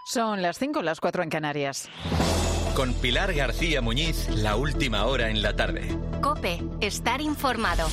Son las 5, las 4 en Canarias. Con Pilar García Muñiz, la última hora en la tarde. COPE, estar informado.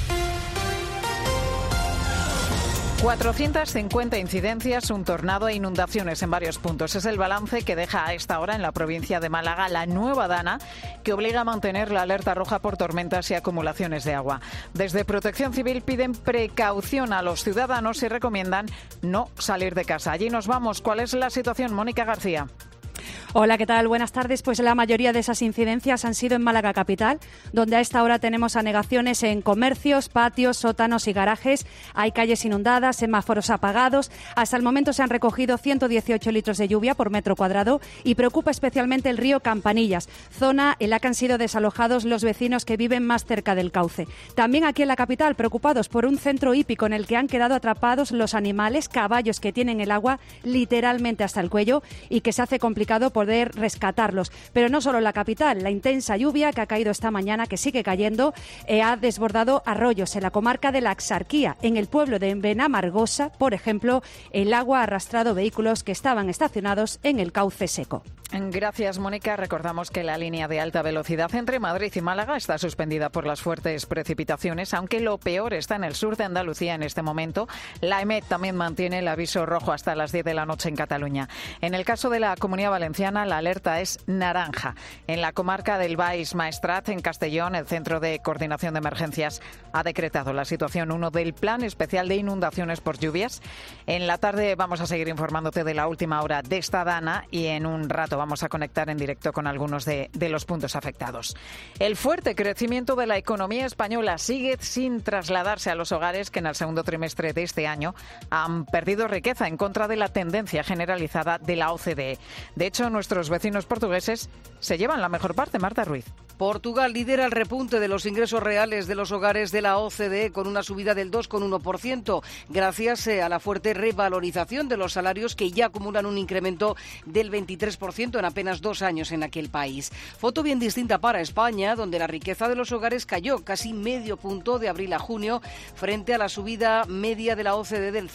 450 incidencias, un tornado e inundaciones en varios puntos. Es el balance que deja a esta hora en la provincia de Málaga la nueva DANA, que obliga a mantener la alerta roja por tormentas y acumulaciones de agua. Desde Protección Civil piden precaución a los ciudadanos y recomiendan no salir de casa. Allí nos vamos. ¿Cuál es la situación, Mónica García? Hola, ¿qué tal? Buenas tardes. Pues la mayoría de esas incidencias han sido en Málaga capital, donde a esta hora tenemos anegaciones en comercios, patios, sótanos y garajes. Hay calles inundadas, semáforos apagados. Hasta el momento se han recogido 118 litros de lluvia por metro cuadrado y preocupa especialmente el río Campanillas, zona en la que han sido desalojados los vecinos que viven más cerca del cauce. También aquí en la capital, preocupados por un centro hípico en el que han quedado atrapados los animales, caballos que tienen el agua literalmente hasta el cuello y que se hace complicado poder rescatarlos. Pero no solo en la capital, la intensa lluvia que ha caído esta mañana, que sigue cayendo, ha desbordado arroyos en la comarca de la Axarquía. En el pueblo de Benamargosa, por ejemplo, el agua ha arrastrado vehículos que estaban estacionados en el cauce seco. Gracias, Mónica. Recordamos que la línea de alta velocidad entre Madrid y Málaga está suspendida por las fuertes precipitaciones, aunque lo peor está en el sur de Andalucía en este momento. La EMET también mantiene el aviso rojo hasta las 10 de la noche en Cataluña. En el caso de la Comunidad Valenciana, la alerta es naranja. En la comarca del Baix Maestrat, en Castellón, el Centro de Coordinación de Emergencias ha decretado la situación 1 del Plan Especial de Inundaciones por Lluvias. En la tarde vamos a seguir informándote de la última hora de esta DANA y en un rato vamos a conectar en directo con algunos de los puntos afectados. El fuerte crecimiento de la economía española sigue sin trasladarse a los hogares que en el segundo trimestre de este año han perdido riqueza en contra de la tendencia generalizada de la OCDE. De hecho, nuestros vecinos portugueses se llevan la mejor parte. Marta Ruiz. Portugal lidera el repunte de los ingresos reales de los hogares de la OCDE con una subida del 2,1%, gracias a la fuerte revalorización de los salarios que ya acumulan un incremento del 23% en apenas 2 años en aquel país. Foto bien distinta para España, donde la riqueza de los hogares cayó casi medio punto de abril a junio frente a la subida media de la OCDE del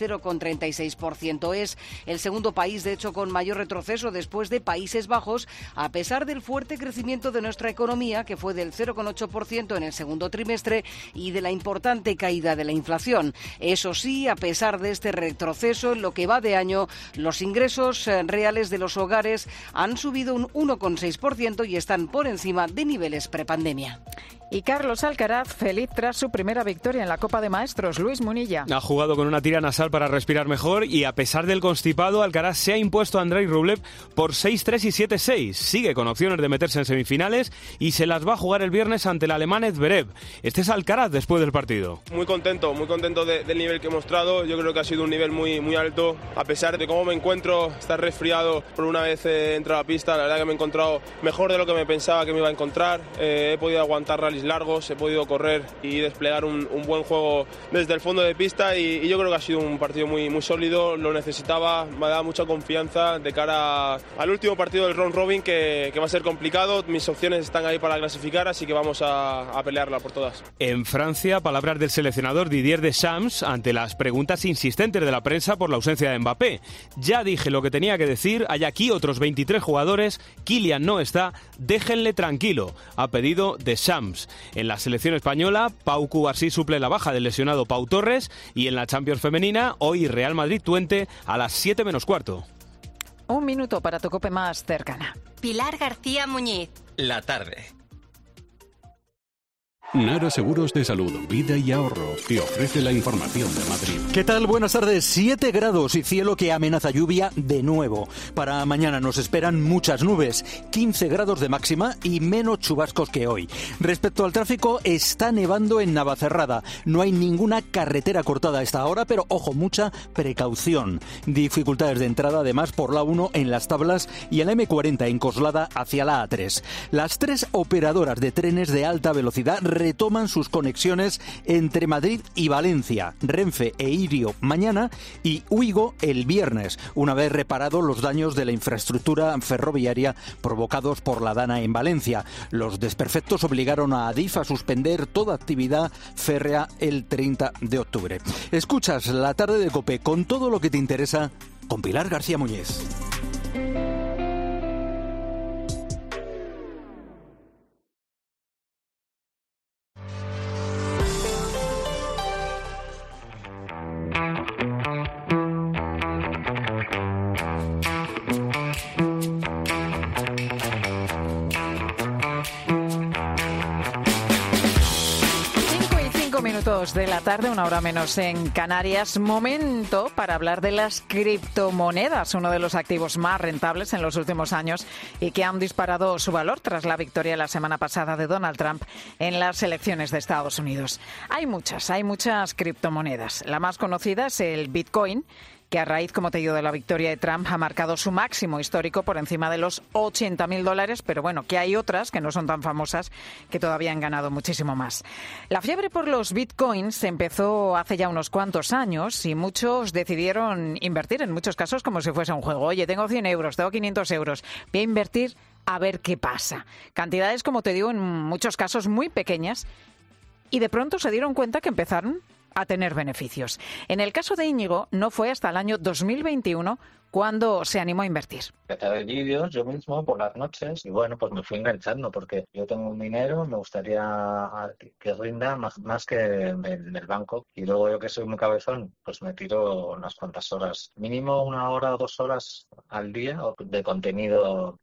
0,36%. Es el segundo país, de hecho, con mayor retroceso después de Países Bajos, a pesar del fuerte crecimiento de nuestra economía, que fue del 0,8% en el segundo trimestre, y de la importante caída de la inflación. Eso sí, a pesar de este retroceso, en lo que va de año, los ingresos reales de los hogares han subido un 1,6% y están por encima de niveles prepandemia. Y Carlos Alcaraz, feliz tras su primera victoria en la Copa de Maestros. Luis Munilla. Ha jugado con una tira nasal para respirar mejor y a pesar del constipado, Alcaraz se ha impuesto a Andrei Rublev por 6-3 y 7-6. Sigue con opciones de meterse en semifinales y se las va a jugar el viernes ante el alemán Zverev. Este es Alcaraz después del partido. Muy contento del nivel que he mostrado. Yo creo que ha sido un nivel muy alto. A pesar de cómo me encuentro, estar resfriado, por una vez he entrado a la pista, la verdad que me he encontrado mejor de lo que me pensaba que me iba a encontrar. He podido aguantar rallies largos, he podido correr y desplegar un buen juego desde el fondo de pista y yo creo que ha sido un partido muy sólido, lo necesitaba, me ha dado mucha confianza de cara al último partido del round robin que va a ser complicado. Mis opciones están ahí para clasificar, así que vamos a pelearla por todas. En Francia, palabras del seleccionador Didier Deschamps ante las preguntas insistentes de la prensa por la ausencia de Mbappé. Ya dije lo que tenía que decir, hay aquí otros 23 jugadores, Kylian no está, déjenle tranquilo, ha pedido Deschamps. En la selección española, Pau Cubarsí suple la baja del lesionado Pau Torres y en la Champions femenina, hoy Real Madrid-Twente a las 7 menos cuarto. Un minuto para tu COPE más cercana. Pilar García Muñiz. La tarde. Nara Seguros de Salud, Vida y Ahorro te ofrece la información de Madrid. ¿Qué tal? Buenas tardes. 7 grados y cielo que amenaza lluvia de nuevo. Para mañana nos esperan muchas nubes, 15 grados de máxima y menos chubascos que hoy. Respecto al tráfico, está nevando en Navacerrada. No hay ninguna carretera cortada a esta hora, pero ojo, mucha precaución. Dificultades de entrada además por la 1 en Las Tablas y en la M40 en Coslada hacia la A3. Las 3 operadoras de trenes de alta velocidad retoman sus conexiones entre Madrid y Valencia, Renfe e Irio mañana y Uigo el viernes, una vez reparados los daños de la infraestructura ferroviaria provocados por la DANA en Valencia. Los desperfectos obligaron a Adif a suspender toda actividad férrea el 30 de octubre. Escuchas La Tarde de COPE con todo lo que te interesa con Pilar García Muñiz. 2 de la tarde, 1 hora menos en Canarias. Momento para hablar de las criptomonedas, uno de los activos más rentables en los últimos años y que han disparado su valor tras la victoria la semana pasada de Donald Trump en las elecciones de Estados Unidos. Hay muchas criptomonedas. La más conocida es el Bitcoin, que a raíz, como te digo, de la victoria de Trump ha marcado su máximo histórico por encima de los $80.000, pero bueno, que hay otras que no son tan famosas que todavía han ganado muchísimo más. La fiebre por los bitcoins empezó hace ya unos cuantos años y muchos decidieron invertir, en muchos casos como si fuese un juego. Oye, tengo 100 euros, tengo 500 euros, voy a invertir a ver qué pasa. Cantidades, como te digo, en muchos casos muy pequeñas, y de pronto se dieron cuenta que empezaron a tener beneficios. En el caso de Íñigo, no fue hasta el año 2021 cuando se animó a invertir. Empecé a ver vídeos yo mismo por las noches y bueno, pues me fui enganchando porque yo tengo un dinero, me gustaría que rinda más que en el banco, y luego yo que soy muy cabezón, pues me tiro unas cuantas horas, mínimo 1 hora o 2 horas al día de contenido.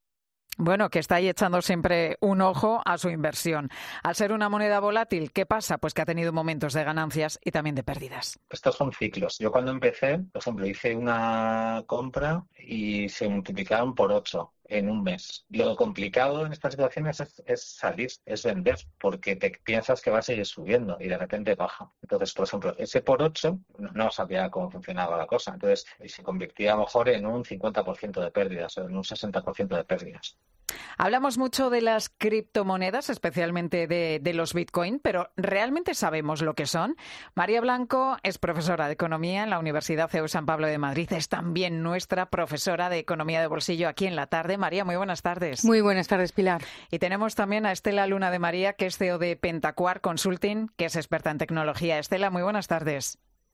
Bueno, que está ahí ejando siempre un ojo a su inversión. Al ser una moneda volátil, ¿qué pasa? Pues que ha tenido momentos de ganancias y también de pérdidas. Estos son ciclos. Yo cuando empecé, por ejemplo, hice una compra y se multiplicaron por 8 en un mes. Lo complicado en estas situaciones es salir, es vender, porque te piensas que va a seguir subiendo y de repente baja. Entonces, por ejemplo, ese por 8 no sabía cómo funcionaba la cosa. Entonces, se convertía a lo mejor en un 50% de pérdidas o en un 60% de pérdidas. Hablamos mucho de las criptomonedas, especialmente de los Bitcoin, pero ¿realmente sabemos lo que son? María Blanco es profesora de Economía en la Universidad CEU San Pablo de Madrid. Es también nuestra profesora de Economía de Bolsillo aquí en La Tarde. María, muy buenas tardes. Muy buenas tardes, Pilar. Y tenemos también a Estela Luna de María, que es CEO de Pentacuar Consulting, que es experta en tecnología. Estela, muy buenas tardes.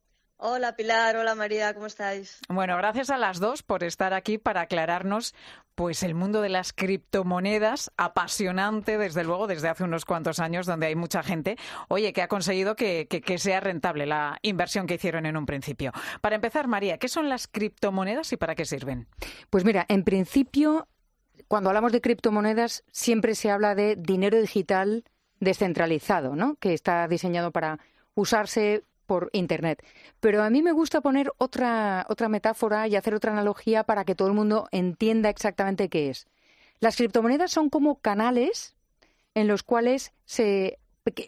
Hola Pilar, hola María, ¿cómo estáis? Bueno, gracias a las dos por estar aquí para aclararnos pues el mundo de las criptomonedas, apasionante desde luego desde hace unos cuantos años, donde hay mucha gente, oye, que ha conseguido que sea rentable la inversión que hicieron en un principio. Para empezar, María, ¿qué son las criptomonedas y para qué sirven? Pues mira, en principio, cuando hablamos de criptomonedas, siempre se habla de dinero digital descentralizado, ¿no? Que está diseñado para usarse por Internet. Pero a mí me gusta poner otra metáfora y hacer otra analogía para que todo el mundo entienda exactamente qué es. Las criptomonedas son como canales en los cuales se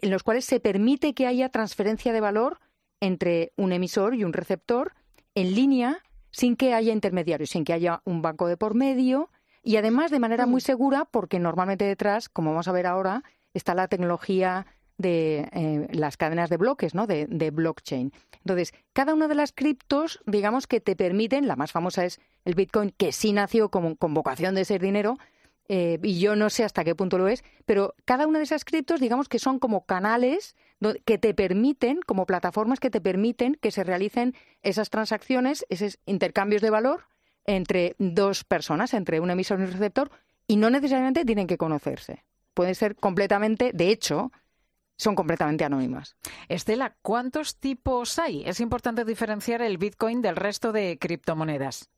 permite que haya transferencia de valor entre un emisor y un receptor en línea, sin que haya intermediarios, sin que haya un banco de por medio, y además de manera muy segura, porque normalmente detrás, como vamos a ver ahora, está la tecnología de las cadenas de bloques, ¿no? de blockchain. Entonces, cada una de las criptos, digamos que te permiten, la más famosa es el Bitcoin, que sí nació con vocación de ser dinero, y yo no sé hasta qué punto lo es, pero cada una de esas criptos, digamos que son como canales que te permiten, como plataformas que te permiten que se realicen esas transacciones, esos intercambios de valor entre dos personas, entre un emisor y un receptor, y no necesariamente tienen que conocerse. Pueden ser completamente, de hecho, son completamente anónimas. Estela, ¿cuántos tipos hay? Es importante diferenciar el Bitcoin del resto de criptomonedas.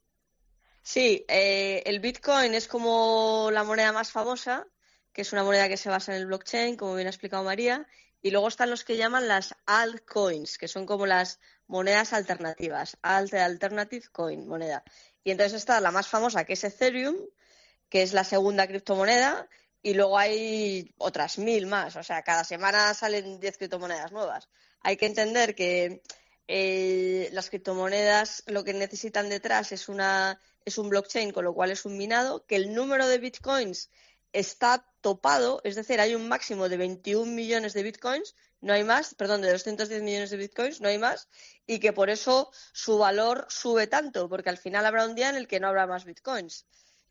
Sí, el Bitcoin es como la moneda más famosa, que es una moneda que se basa en el blockchain, como bien ha explicado María, y luego están los que llaman las altcoins, que son como las monedas alternativas, alternative coin, moneda. Y entonces está la más famosa, que es Ethereum, que es la segunda criptomoneda, y luego hay otras 1000 más, o sea, cada semana salen 10 criptomonedas nuevas. Hay que entender que las criptomonedas lo que necesitan detrás es un blockchain, con lo cual es un minado, que el número de bitcoins está topado, es decir, hay un máximo de 21 millones de bitcoins, no hay más, perdón, de 210 millones de bitcoins, no hay más, y que por eso su valor sube tanto, porque al final habrá un día en el que no habrá más bitcoins.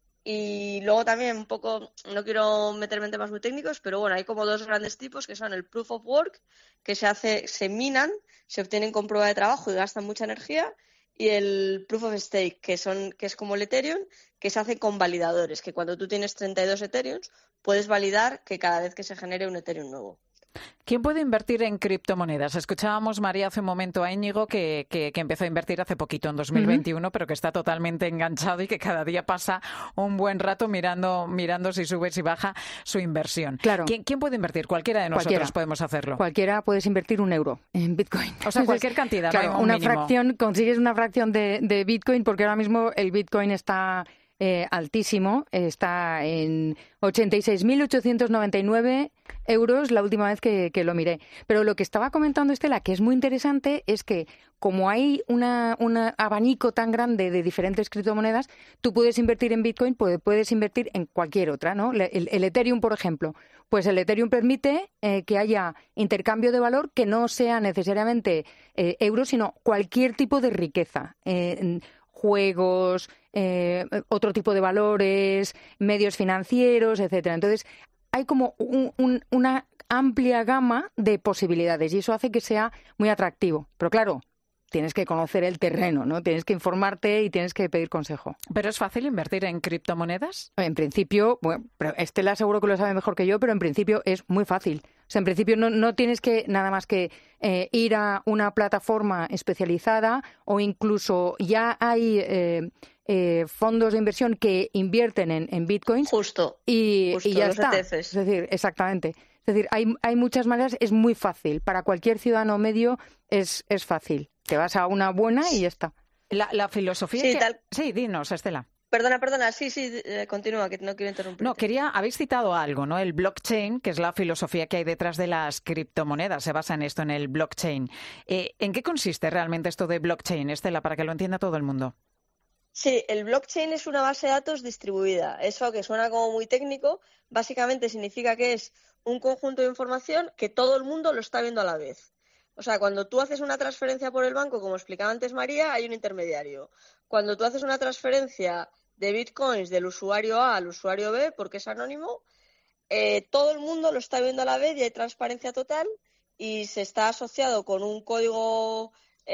Y luego también un poco, no quiero meterme en temas muy técnicos, pero bueno, hay como dos grandes tipos que son el proof of work, que se minan, se obtienen con prueba de trabajo y gastan mucha energía, y el proof of stake, que es como el Ethereum, que se hace con validadores, que cuando tú tienes 32 Ethereums puedes validar que cada vez que se genere un Ethereum nuevo. ¿Quién puede invertir en criptomonedas? Escuchábamos, María, hace un momento a Íñigo que empezó a invertir hace poquito, en 2021, pero que está totalmente enganchado y que cada día pasa un buen rato mirando si sube, si baja su inversión. Claro. ¿Quién puede invertir? Cualquiera de nosotros podemos hacerlo. Cualquiera puedes invertir €1 en Bitcoin. O sea, cualquier cantidad. Claro, no hay un mínimo. Consigues una fracción de Bitcoin, porque ahora mismo el Bitcoin está altísimo, está en 86.899 euros la última vez que lo miré. Pero lo que estaba comentando Estela, que es muy interesante, es que como hay un abanico tan grande de diferentes criptomonedas, tú puedes invertir en Bitcoin, puedes invertir en cualquier otra, ¿no? El Ethereum, por ejemplo. Pues el Ethereum permite que haya intercambio de valor que no sea necesariamente euros, sino cualquier tipo de riqueza. Juegos, otro tipo de valores, medios financieros, etcétera. Entonces, hay como una amplia gama de posibilidades y eso hace que sea muy atractivo. Pero claro, tienes que conocer el terreno, ¿no? Tienes que informarte y tienes que pedir consejo. ¿Pero es fácil invertir en criptomonedas? En principio, bueno, pero Estela seguro que lo sabe mejor que yo, pero en principio es muy fácil. O sea, en principio no tienes que nada más que ir a una plataforma especializada o incluso ya hay fondos de inversión que invierten en bitcoins. Justo y ya los está. ETFs. Es decir, exactamente. Es decir, hay muchas maneras, es muy fácil. Para cualquier ciudadano medio es fácil. Te vas a una buena y ya está. La filosofía... Sí, Sí, dinos, Estela. Perdona, sí, continúa, que no quiero interrumpir. No, habéis citado algo, ¿no? El blockchain, que es la filosofía que hay detrás de las criptomonedas, se basa en esto, en el blockchain. ¿En qué consiste realmente esto de blockchain, Estela, para que lo entienda todo el mundo? Sí, el blockchain es una base de datos distribuida. Eso que suena como muy técnico, básicamente significa que es un conjunto de información que todo el mundo lo está viendo a la vez. O sea, cuando tú haces una transferencia por el banco, como explicaba antes María, hay un intermediario. Cuando tú haces una transferencia de bitcoins del usuario A al usuario B, porque es anónimo, todo el mundo lo está viendo a la vez y hay transparencia total y se está asociado con un código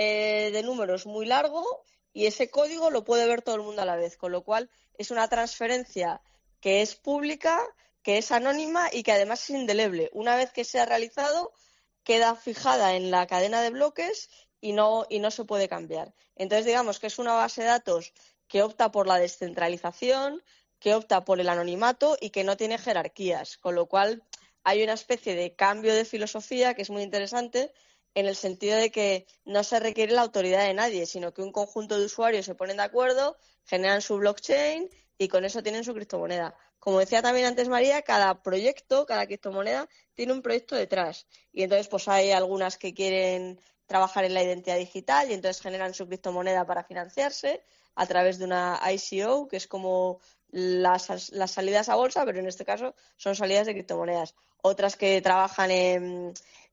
de números muy largo y ese código lo puede ver todo el mundo a la vez, con lo cual es una transferencia que es pública, que es anónima y que además es indeleble. Una vez que se ha realizado, queda fijada en la cadena de bloques y no se puede cambiar. Entonces, digamos que es una base de datos que opta por la descentralización, que opta por el anonimato y que no tiene jerarquías, con lo cual hay una especie de cambio de filosofía que es muy interesante en el sentido de que no se requiere la autoridad de nadie, sino que un conjunto de usuarios se ponen de acuerdo, generan su blockchain y con eso tienen su criptomoneda. Como decía también antes María, cada proyecto, cada criptomoneda tiene un proyecto detrás y entonces pues hay algunas que quieren trabajar en la identidad digital y entonces generan su criptomoneda para financiarse a través de una ICO, que es como las salidas a bolsa, pero en este caso son salidas de criptomonedas. Otras que trabajan en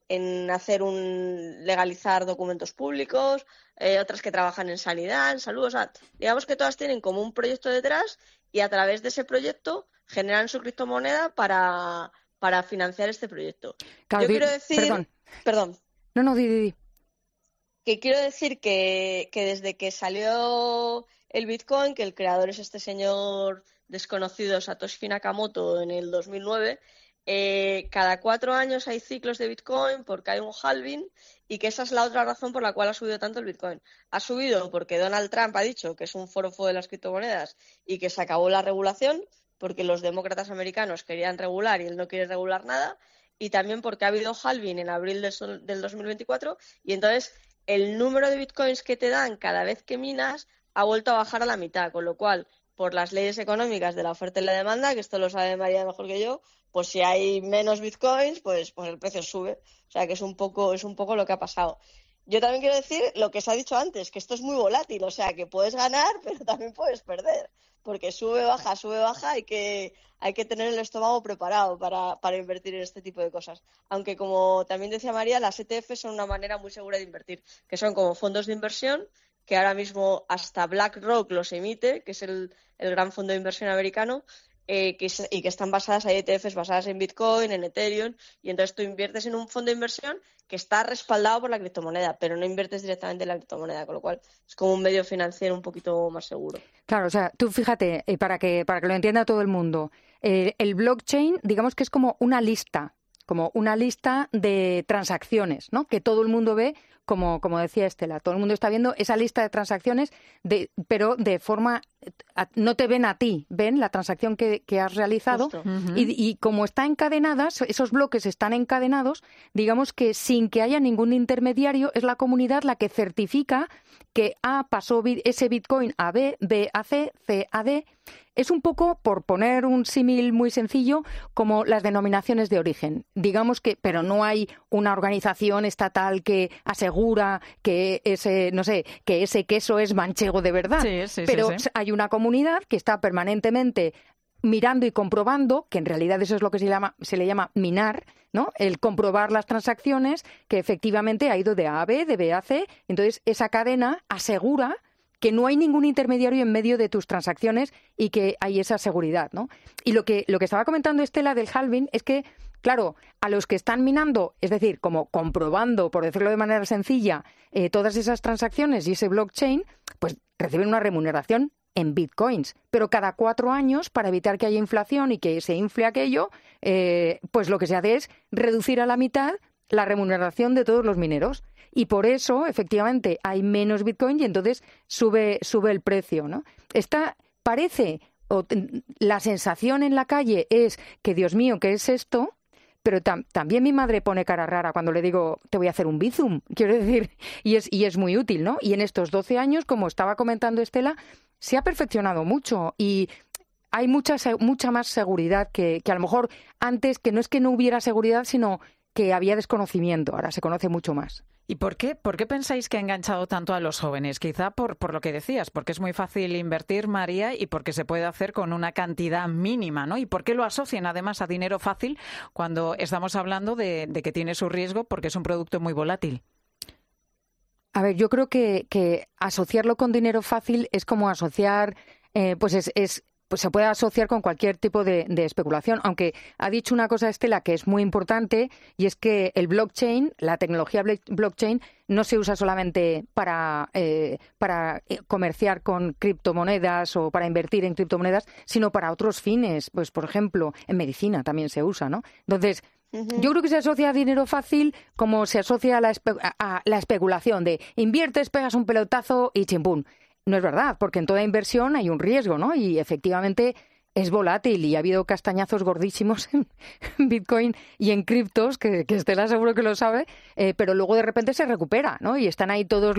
legalizar documentos públicos, otras que trabajan en sanidad, en salud. O sea, digamos que todas tienen como un proyecto detrás y a través de ese proyecto generan su criptomoneda para financiar este proyecto. Claro, yo quiero decir... Perdón. No, di. Que quiero decir que desde que salió el Bitcoin, que el creador es este señor desconocido, Satoshi Nakamoto, en el 2009, cada 4 años hay ciclos de Bitcoin porque hay un halving y que esa es la otra razón por la cual ha subido tanto el Bitcoin. Ha subido porque Donald Trump ha dicho que es un forofo de las criptomonedas y que se acabó la regulación porque los demócratas americanos querían regular y él no quiere regular nada, y también porque ha habido halving en abril del 2024 y entonces el número de bitcoins que te dan cada vez que minas ha vuelto a bajar a la mitad, con lo cual, por las leyes económicas de la oferta y la demanda, que esto lo sabe María mejor que yo, pues si hay menos bitcoins, pues el precio sube. O sea que es un poco lo que ha pasado. Yo también quiero decir lo que se ha dicho antes, que esto es muy volátil, o sea que puedes ganar, pero también puedes perder, porque sube, baja, hay que tener el estómago preparado para invertir en este tipo de cosas. Aunque, como también decía María, las ETF son una manera muy segura de invertir, que son como fondos de inversión, que ahora mismo hasta BlackRock los emite, que es el gran fondo de inversión americano, y que están basadas, hay ETFs basadas en Bitcoin, en Ethereum, y entonces tú inviertes en un fondo de inversión que está respaldado por la criptomoneda, pero no inviertes directamente en la criptomoneda, con lo cual es como un medio financiero un poquito más seguro. Claro, o sea, tú fíjate, para que lo entienda todo el mundo, el blockchain, digamos que es como una lista como una lista de transacciones, ¿no? Que todo el mundo ve, como decía Estela, todo el mundo está viendo esa lista de transacciones, pero de forma, no te ven a ti, ven la transacción que has realizado. Y como está encadenadas, esos bloques están encadenados, digamos que sin que haya ningún intermediario, es la comunidad la que certifica que A pasó ese Bitcoin a B, B a C, C a D. Es un poco, por poner un símil muy sencillo, como las denominaciones de origen. Digamos que, pero no hay una organización estatal que asegura que ese queso es manchego de verdad. Pero hay una comunidad que está permanentemente mirando y comprobando, que en realidad eso es lo que se le llama minar, ¿no? El comprobar las transacciones, que efectivamente ha ido de A a B, de B a C. Entonces, esa cadena asegura que no hay ningún intermediario en medio de tus transacciones y que hay esa seguridad, ¿no? Y lo que estaba comentando Estela del halving es que, claro, a los que están minando, es decir, como comprobando, por decirlo de manera sencilla, todas esas transacciones y ese blockchain, pues reciben una remuneración en bitcoins. Pero cada 4 años, para evitar que haya inflación y que se infle aquello, pues lo que se hace es reducir a la mitad la remuneración de todos los mineros. Y por eso, efectivamente, hay menos Bitcoin y entonces sube el precio, ¿no? La sensación en la calle es que, Dios mío, ¿qué es esto? Pero también mi madre pone cara rara cuando le digo, te voy a hacer un Bizum, quiero decir, y es muy útil, ¿no? Y en estos 12 años, como estaba comentando Estela, se ha perfeccionado mucho y hay mucha más seguridad que a lo mejor antes, que no es que no hubiera seguridad, sino que había desconocimiento. Ahora se conoce mucho más. ¿Y por qué pensáis que ha enganchado tanto a los jóvenes? Quizá por lo que decías, porque es muy fácil invertir, María, y porque se puede hacer con una cantidad mínima, ¿no? ¿Y por qué lo asocian además a dinero fácil cuando estamos hablando de que tiene su riesgo porque es un producto muy volátil? A ver, yo creo que asociarlo con dinero fácil es como asociar, pues se puede asociar con cualquier tipo de especulación, aunque ha dicho una cosa Estela que es muy importante, y es que el blockchain, la tecnología blockchain, no se usa solamente para comerciar con criptomonedas o para invertir en criptomonedas, sino para otros fines. Pues, por ejemplo, en medicina también se usa, ¿no? Entonces, yo creo que se asocia a dinero fácil como se asocia a la especulación de inviertes, pegas un pelotazo y chimpún. No es verdad, porque en toda inversión hay un riesgo, ¿no? Y efectivamente es volátil y ha habido castañazos gordísimos en Bitcoin y en criptos, que Estela seguro que lo sabe, pero luego de repente se recupera, ¿no? Y están ahí todos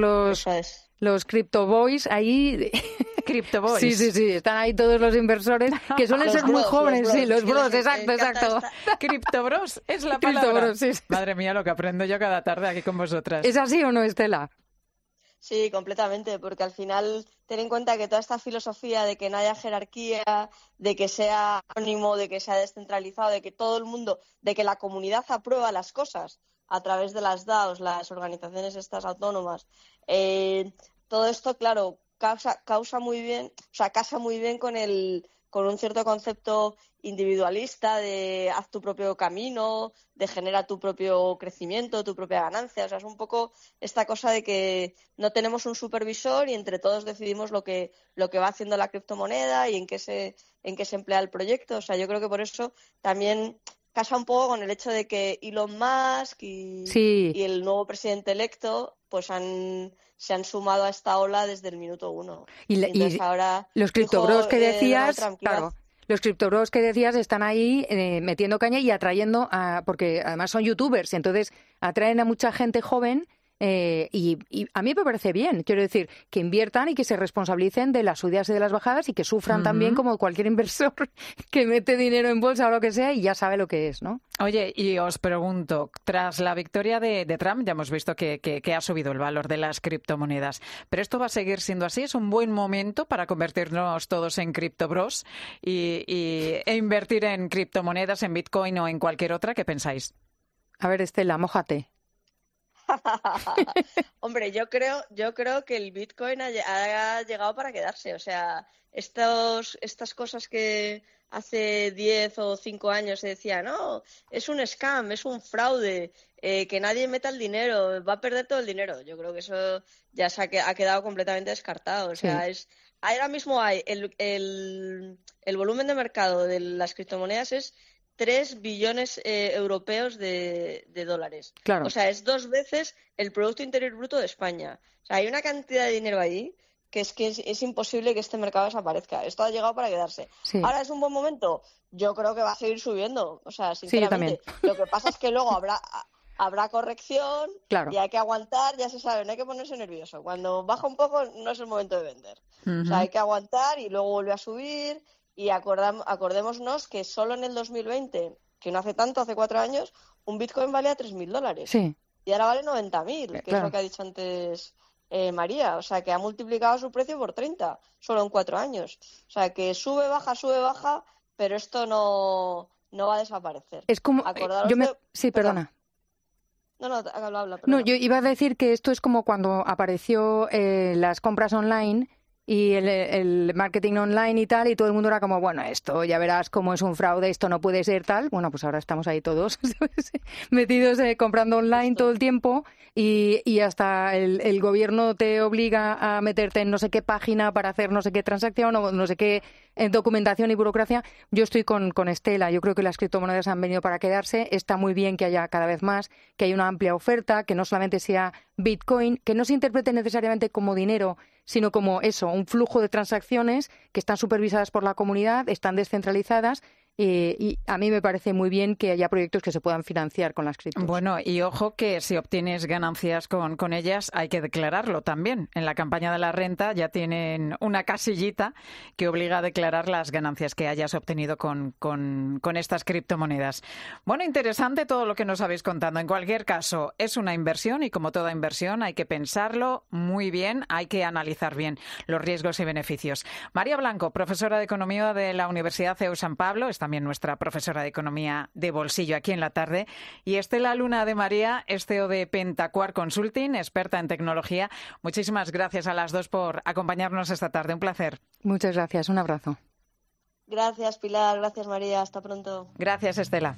los crypto boys ahí. Crypto boys. Sí, están ahí todos los inversores que suelen ser muy jóvenes. Los bros, exacto. Crypto bros es la palabra. Crypto bros, sí. Madre mía, lo que aprendo yo cada tarde aquí con vosotras. ¿Es así o no, Estela? Sí, completamente, porque al final ten en cuenta que toda esta filosofía de que no haya jerarquía, de que sea anónimo, de que sea descentralizado, de que todo el mundo, de que la comunidad aprueba las cosas a través de las DAOs, las organizaciones estas autónomas, todo esto, claro, casa muy bien con un cierto concepto individualista de haz tu propio camino, de genera tu propio crecimiento, tu propia ganancia. O sea, es un poco esta cosa de que no tenemos un supervisor y entre todos decidimos lo que va haciendo la criptomoneda y en qué se emplea el proyecto. O sea, yo creo que por eso también casa un poco con el hecho de que Elon Musk y el nuevo presidente electo pues se han sumado a esta ola desde el minuto 1. Y ahora los criptobros que decías, claro, los criptobros que decías están ahí metiendo caña y atrayendo porque además son youtubers, entonces atraen a mucha gente joven. Y a mí me parece bien, quiero decir, que inviertan y que se responsabilicen de las subidas y de las bajadas y que sufran también como cualquier inversor que mete dinero en bolsa o lo que sea y ya sabe lo que es, ¿no? Oye, y os pregunto, tras la victoria de Trump, ya hemos visto que ha subido el valor de las criptomonedas, pero esto va a seguir siendo así, es un buen momento para convertirnos todos en criptobros e invertir en criptomonedas, en Bitcoin o en cualquier otra. ¿Qué pensáis? A ver, Estela, mójate. Hombre, yo creo que el Bitcoin ha llegado para quedarse. O sea, estas cosas que hace 10 o 5 años se decía, no, es un scam, es un fraude, que nadie meta el dinero, va a perder todo el dinero. Yo creo que eso ya ha quedado completamente descartado. O sea, ahora mismo hay el volumen de mercado de las criptomonedas es 3 billones europeos de dólares. Claro. O sea, es 2 veces el Producto Interior Bruto de España. O sea, hay una cantidad de dinero ahí que es imposible que este mercado desaparezca. Esto ha llegado para quedarse. Sí. Ahora es un buen momento. Yo creo que va a seguir subiendo. O sea, sinceramente. Sí, yo también. Lo que pasa es que luego habrá corrección, claro, y hay que aguantar, ya se sabe, no hay que ponerse nervioso. Cuando baja un poco no es el momento de vender. O sea, hay que aguantar y luego vuelve a subir. Y acordémonos que solo en el 2020, que no hace tanto, hace 4 años, un Bitcoin valía $3.000. Sí. Y ahora vale 90.000, que es lo que ha dicho antes María. O sea, que ha multiplicado su precio por 30, solo en 4 años. O sea, que sube, baja, pero esto no va a desaparecer. Es como... Sí, perdona. No, habla. No, yo iba a decir que esto es como cuando apareció las compras online y el marketing online y tal, y todo el mundo era como, bueno, esto ya verás cómo es un fraude, esto no puede ser tal. Bueno, pues ahora estamos ahí todos metidos comprando online todo el tiempo y hasta el gobierno te obliga a meterte en no sé qué página para hacer no sé qué transacción o no sé qué documentación y burocracia. Yo estoy con Estela. Yo creo que las criptomonedas han venido para quedarse. Está muy bien que haya cada vez más, que haya una amplia oferta, que no solamente sea Bitcoin, que no se interprete necesariamente como dinero, sino como eso, un flujo de transacciones que están supervisadas por la comunidad, están descentralizadas. Y a mí me parece muy bien que haya proyectos que se puedan financiar con las criptos. Bueno, y ojo que si obtienes ganancias con ellas hay que declararlo también. En la campaña de la renta ya tienen una casillita que obliga a declarar las ganancias que hayas obtenido con estas criptomonedas. Bueno, interesante todo lo que nos habéis contado. En cualquier caso, es una inversión y como toda inversión hay que pensarlo muy bien, hay que analizar bien los riesgos y beneficios. María Blanco, profesora de Economía de la Universidad CEU San Pablo, también nuestra profesora de Economía de bolsillo aquí en la tarde. Y Estela Luna de María, CEO de Pentacuar Consulting, experta en tecnología. Muchísimas gracias a las dos por acompañarnos esta tarde. Un placer. Muchas gracias. Un abrazo. Gracias, Pilar. Gracias, María. Hasta pronto. Gracias, Estela.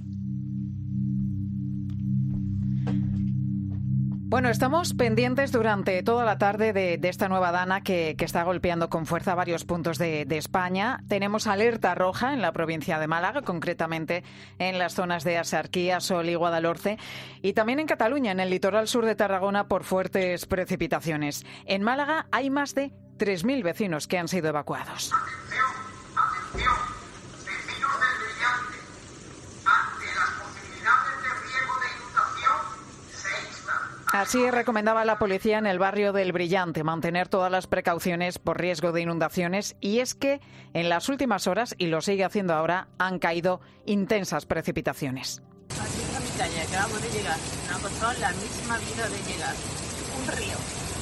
Bueno, estamos pendientes durante toda la tarde de esta nueva dana que está golpeando con fuerza varios puntos de España. Tenemos alerta roja en la provincia de Málaga, concretamente en las zonas de Axarquía, Sol y Guadalhorce, y también en Cataluña, en el litoral sur de Tarragona, por fuertes precipitaciones. En Málaga hay más de 3.000 vecinos que han sido evacuados. Atención, vecinos del Brillante. Ante las posibilidades de riesgo de inundación, se insta. Así recomendaba la policía en el barrio del Brillante, mantener todas las precauciones por riesgo de inundaciones. Y es que en las últimas horas, y lo sigue haciendo ahora, han caído intensas precipitaciones. Aquí está mi calle, acabamos de llegar. Me ha costado la misma vida de llegar. Un río.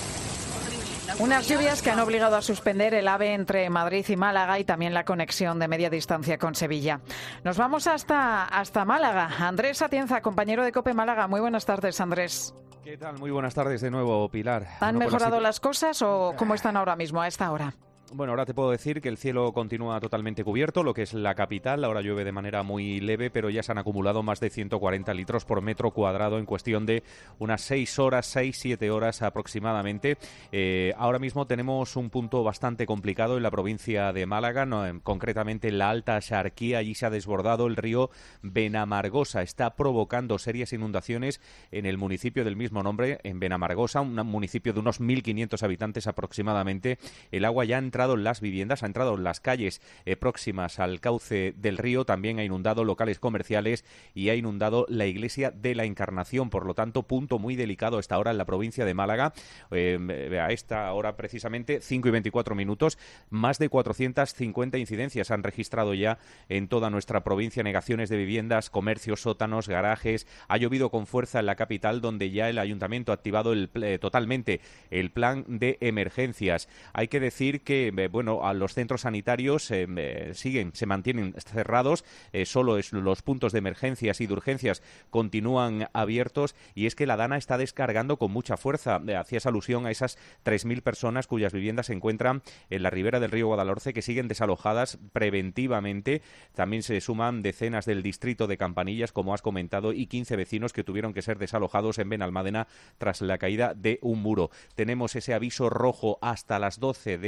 Unas lluvias que han obligado a suspender el AVE entre Madrid y Málaga y también la conexión de media distancia con Sevilla. Nos vamos hasta Málaga. Andrés Atienza, compañero de COPE Málaga. Muy buenas tardes, Andrés. ¿Qué tal? Muy buenas tardes de nuevo, Pilar. ¿Han mejorado las cosas o cómo están ahora mismo, a esta hora? Bueno, ahora te puedo decir que el cielo continúa totalmente cubierto, lo que es la capital. Ahora llueve de manera muy leve, pero ya se han acumulado más de 140 litros por metro cuadrado en cuestión de unas 6-7 horas aproximadamente. Ahora mismo tenemos un punto bastante complicado en la provincia de Málaga, concretamente en la Alta Axarquía. Allí se ha desbordado el río Benamargosa. Está provocando serias inundaciones en el municipio del mismo nombre, en Benamargosa, un municipio de unos 1.500 habitantes aproximadamente. El agua ya ha entrado en las viviendas, ha entrado en las calles próximas al cauce del río, también ha inundado locales comerciales y ha inundado la iglesia de la Encarnación. Por lo tanto, punto muy delicado a esta hora en la provincia de Málaga. A esta hora precisamente, 5:24, más de 450 incidencias han registrado ya en toda nuestra provincia, negaciones de viviendas, comercios, sótanos, garajes. Ha llovido con fuerza en la capital, donde ya el ayuntamiento ha activado totalmente el plan de emergencias. Hay que decir que a los centros sanitarios se mantienen cerrados, solo los puntos de emergencias y de urgencias continúan abiertos, y es que la dana está descargando con mucha fuerza. Hacías alusión a esas 3.000 personas cuyas viviendas se encuentran en la ribera del río Guadalhorce, que siguen desalojadas preventivamente. También se suman decenas del distrito de Campanillas, como has comentado, y 15 vecinos que tuvieron que ser desalojados en Benalmádena tras la caída de un muro. Tenemos ese aviso rojo hasta las 12 de esta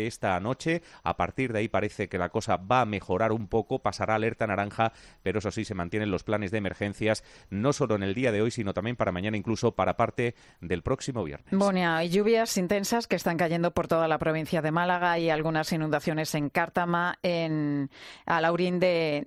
noche. A partir de ahí parece que la cosa va a mejorar un poco, pasará alerta naranja, pero eso sí, se mantienen los planes de emergencias, no solo en el día de hoy, sino también para mañana, incluso para parte del próximo viernes. Bonia, hay lluvias intensas que están cayendo por toda la provincia de Málaga y algunas inundaciones en Cártama, en Alhaurín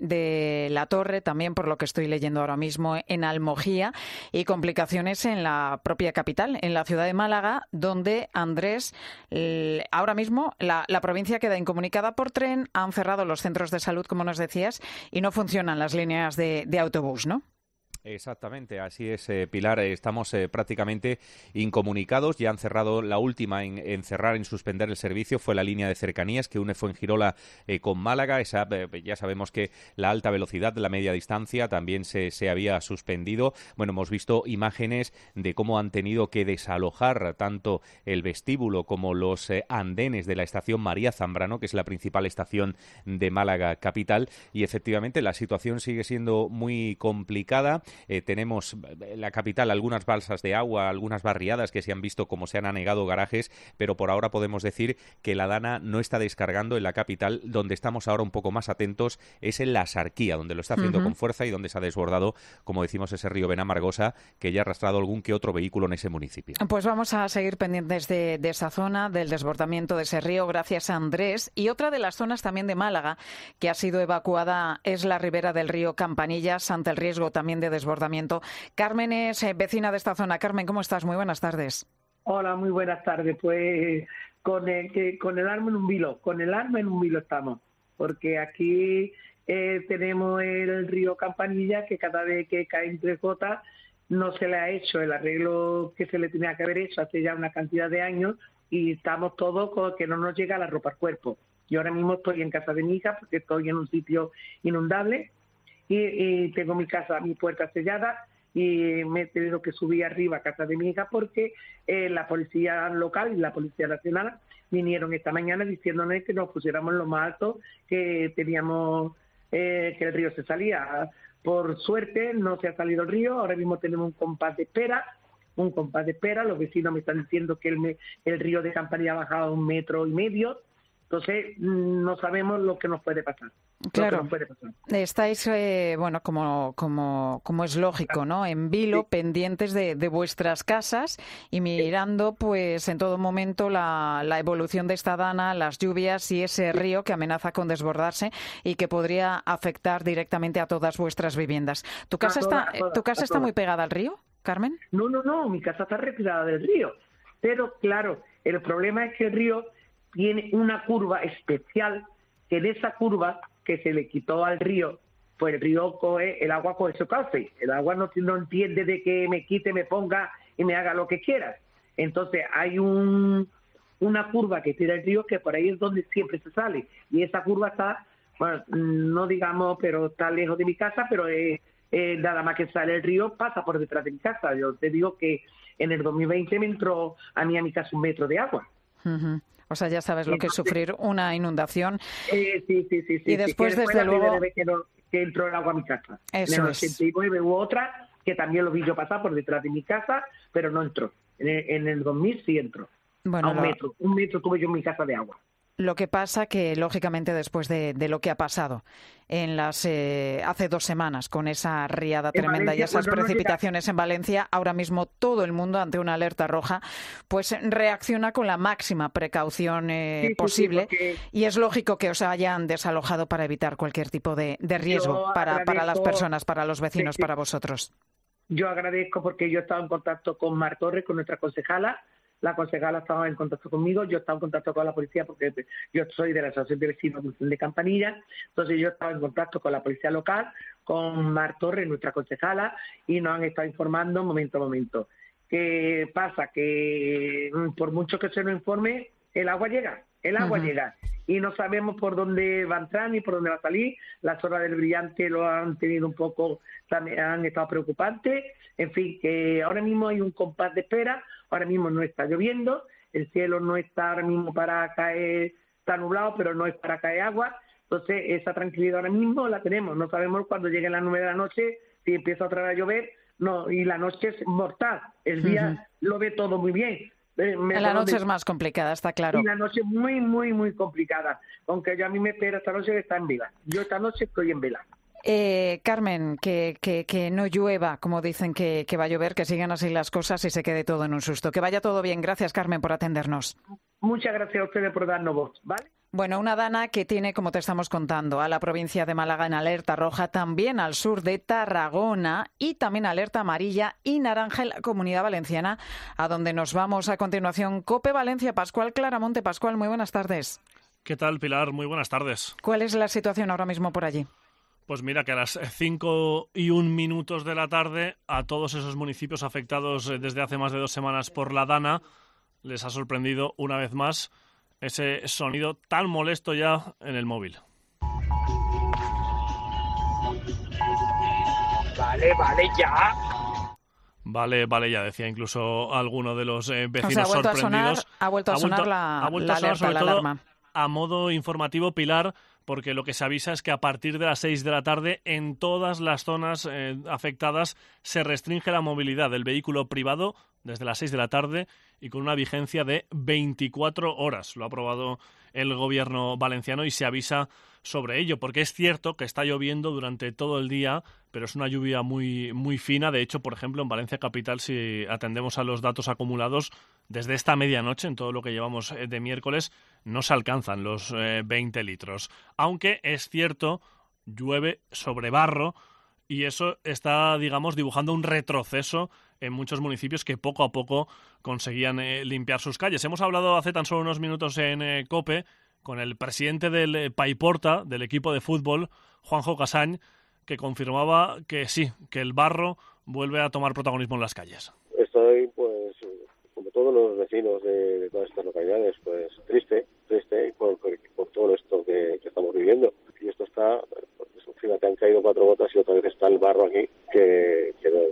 de la Torre, también por lo que estoy leyendo ahora mismo en Almojía, y complicaciones en la propia capital, en la ciudad de Málaga, donde, Andrés, ahora mismo la provincia queda incomunicada por tren, han cerrado los centros de salud, como nos decías, y no funcionan las líneas de autobús, ¿no? Exactamente, así es, Pilar. Estamos prácticamente incomunicados. Ya han cerrado la última en cerrar, en suspender el servicio. Fue la línea de cercanías que une Fuengirola con Málaga. Ya sabemos que la alta velocidad de la media distancia también se había suspendido. Bueno, hemos visto imágenes de cómo han tenido que desalojar tanto el vestíbulo como los andenes de la estación María Zambrano, que es la principal estación de Málaga capital. Y efectivamente la situación sigue siendo muy complicada. Tenemos en la capital algunas balsas de agua, algunas barriadas que se han visto como se han anegado garajes, pero por ahora podemos decir que la Dana no está descargando en la capital. Donde estamos ahora un poco más atentos es en la Sarquía, donde lo está haciendo con fuerza y donde se ha desbordado, como decimos, ese río Benamargosa, que ya ha arrastrado algún que otro vehículo en ese municipio. Pues vamos a seguir pendientes de esa zona, del desbordamiento de ese río, gracias a Andrés. Y otra de las zonas también de Málaga que ha sido evacuada es la ribera del río Campanillas, ante el riesgo también de desbordamiento. Carmen es vecina de esta zona. Carmen, ¿cómo estás? Muy buenas tardes. Hola, muy buenas tardes. Pues con el alma en un vilo estamos, porque aquí tenemos el río Campanilla, que cada vez que caen 3 gotas no se le ha hecho el arreglo que se le tenía que haber hecho hace ya una cantidad de años, y estamos todos con que no nos llega la ropa al cuerpo. Yo ahora mismo estoy en casa de mi hija porque estoy en un sitio inundable y tengo mi puerta sellada, y me he tenido que subir arriba a casa de mi hija porque la policía local y la policía nacional vinieron esta mañana diciéndonos que nos pusiéramos lo más alto, que teníamos que el río se salía. Por suerte no se ha salido el río. Ahora mismo tenemos un compás de espera. Los vecinos me están diciendo que el río de Campanilla ha bajado 1,5 metros. Entonces no sabemos lo que nos puede pasar. Claro, estáis, bueno, como es lógico, ¿no? En vilo, sí, pendientes de vuestras casas y mirando, pues, en todo momento la evolución de esta Dana, las lluvias y ese río que amenaza con desbordarse y que podría afectar directamente a todas vuestras viviendas. ¿Tu casa está muy pegada al río, Carmen? No, mi casa está retirada del río. Pero, claro, el problema es que el río tiene una curva especial, que en esa curva que se le quitó al río, pues el agua coge su cauce. El agua no entiende de que me quite, me ponga y me haga lo que quiera. Entonces hay una curva que tira el río, que por ahí es donde siempre se sale. Y esa curva está, bueno, no digamos, pero está lejos de mi casa, pero nada más que sale el río, pasa por detrás de mi casa. Yo te digo que en el 2020 me entró a mi casa 1 metro de agua. Uh-huh. O sea, ya sabes lo que es sufrir una inundación. Sí. Y después, desde luego, que entró el agua a mi casa. Eso en el es. 89 hubo otra que también lo vi yo pasar por detrás de mi casa, pero no entró. En el 2000 sí entró. Bueno, a 1 metro. 1 metro tuve yo en mi casa de agua. Lo que pasa que, lógicamente, después de lo que ha pasado hace 2 semanas con esa riada tremenda Valencia, y esas precipitaciones en Valencia, ahora mismo todo el mundo, ante una alerta roja, pues reacciona con la máxima precaución posible, y es lógico que os hayan desalojado para evitar cualquier tipo de riesgo para las personas, para los vecinos, para vosotros. Yo agradezco, porque yo he estado en contacto con Mar Torres, con nuestra concejala. La concejala estaba en contacto conmigo, yo estaba en contacto con la policía porque yo soy de la Asociación de Vecinos de Campanilla, entonces yo estaba en contacto con la policía local, con Mar Torres, nuestra concejala, y nos han estado informando momento a momento. ¿Qué pasa? Que por mucho que se nos informe, el agua llega, llega, y no sabemos por dónde va a entrar ni por dónde va a salir. Las horas del brillante lo han tenido un poco, también han estado preocupantes. En fin, que ahora mismo hay un compás de espera. Ahora mismo no está lloviendo, el cielo no está ahora mismo para caer, está nublado, pero no es para caer agua. Entonces, esa tranquilidad ahora mismo la tenemos. No sabemos cuándo llegue la 9 de la noche, si empieza otra vez a llover, no, y la noche es mortal. El día lo ve todo muy bien, En la noche es más complicada, está claro. Y la noche muy, muy, muy complicada. Aunque yo a mí me espera esta noche que está en vela. Yo esta noche estoy en vela. Carmen, que no llueva, como dicen que va a llover, que sigan así las cosas y se quede todo en un susto. Que vaya todo bien. Gracias, Carmen, por atendernos. Muchas gracias a ustedes por darnos voz, ¿vale? Bueno, una dana que tiene, como te estamos contando, a la provincia de Málaga en alerta roja, también al sur de Tarragona y también alerta amarilla y naranja en la Comunidad Valenciana, a donde nos vamos a continuación. COPE Valencia, Pascual Claramonte. Pascual, muy buenas tardes. ¿Qué tal, Pilar? Muy buenas tardes. ¿Cuál es la situación ahora mismo por allí? Pues mira que a las 5:01 de la tarde a todos esos municipios afectados desde hace más de 2 semanas por la dana les ha sorprendido una vez más ese sonido tan molesto ya en el móvil. Vale, ya. Vale, ya decía incluso alguno de los vecinos o sea, sorprendidos. Ha vuelto a sonar la alerta, sobre la todo alarma. A modo informativo, Pilar, porque lo que se avisa es que a partir de las 6 de la tarde en todas las zonas afectadas se restringe la movilidad del vehículo privado desde las 6 de la tarde y con una vigencia de 24 horas. Lo ha aprobado el gobierno valenciano y se avisa sobre ello, porque es cierto que está lloviendo durante todo el día, pero es una lluvia muy, muy fina. De hecho, por ejemplo, en Valencia Capital, si atendemos a los datos acumulados, desde esta medianoche, en todo lo que llevamos de miércoles, no se alcanzan los 20 litros. Aunque es cierto, llueve sobre barro y eso está, digamos, dibujando un retroceso en muchos municipios que poco a poco conseguían limpiar sus calles. Hemos hablado hace tan solo unos minutos en COPE con el presidente del Paiporta, del equipo de fútbol, Juanjo Casañ, que confirmaba que sí, que el barro vuelve a tomar protagonismo en las calles. Estoy, pues, como todos los vecinos de todas estas localidades, pues triste por todo esto que estamos viviendo. Y esto está, pues, fíjate, han caído 4 gotas y otra vez está el barro aquí, que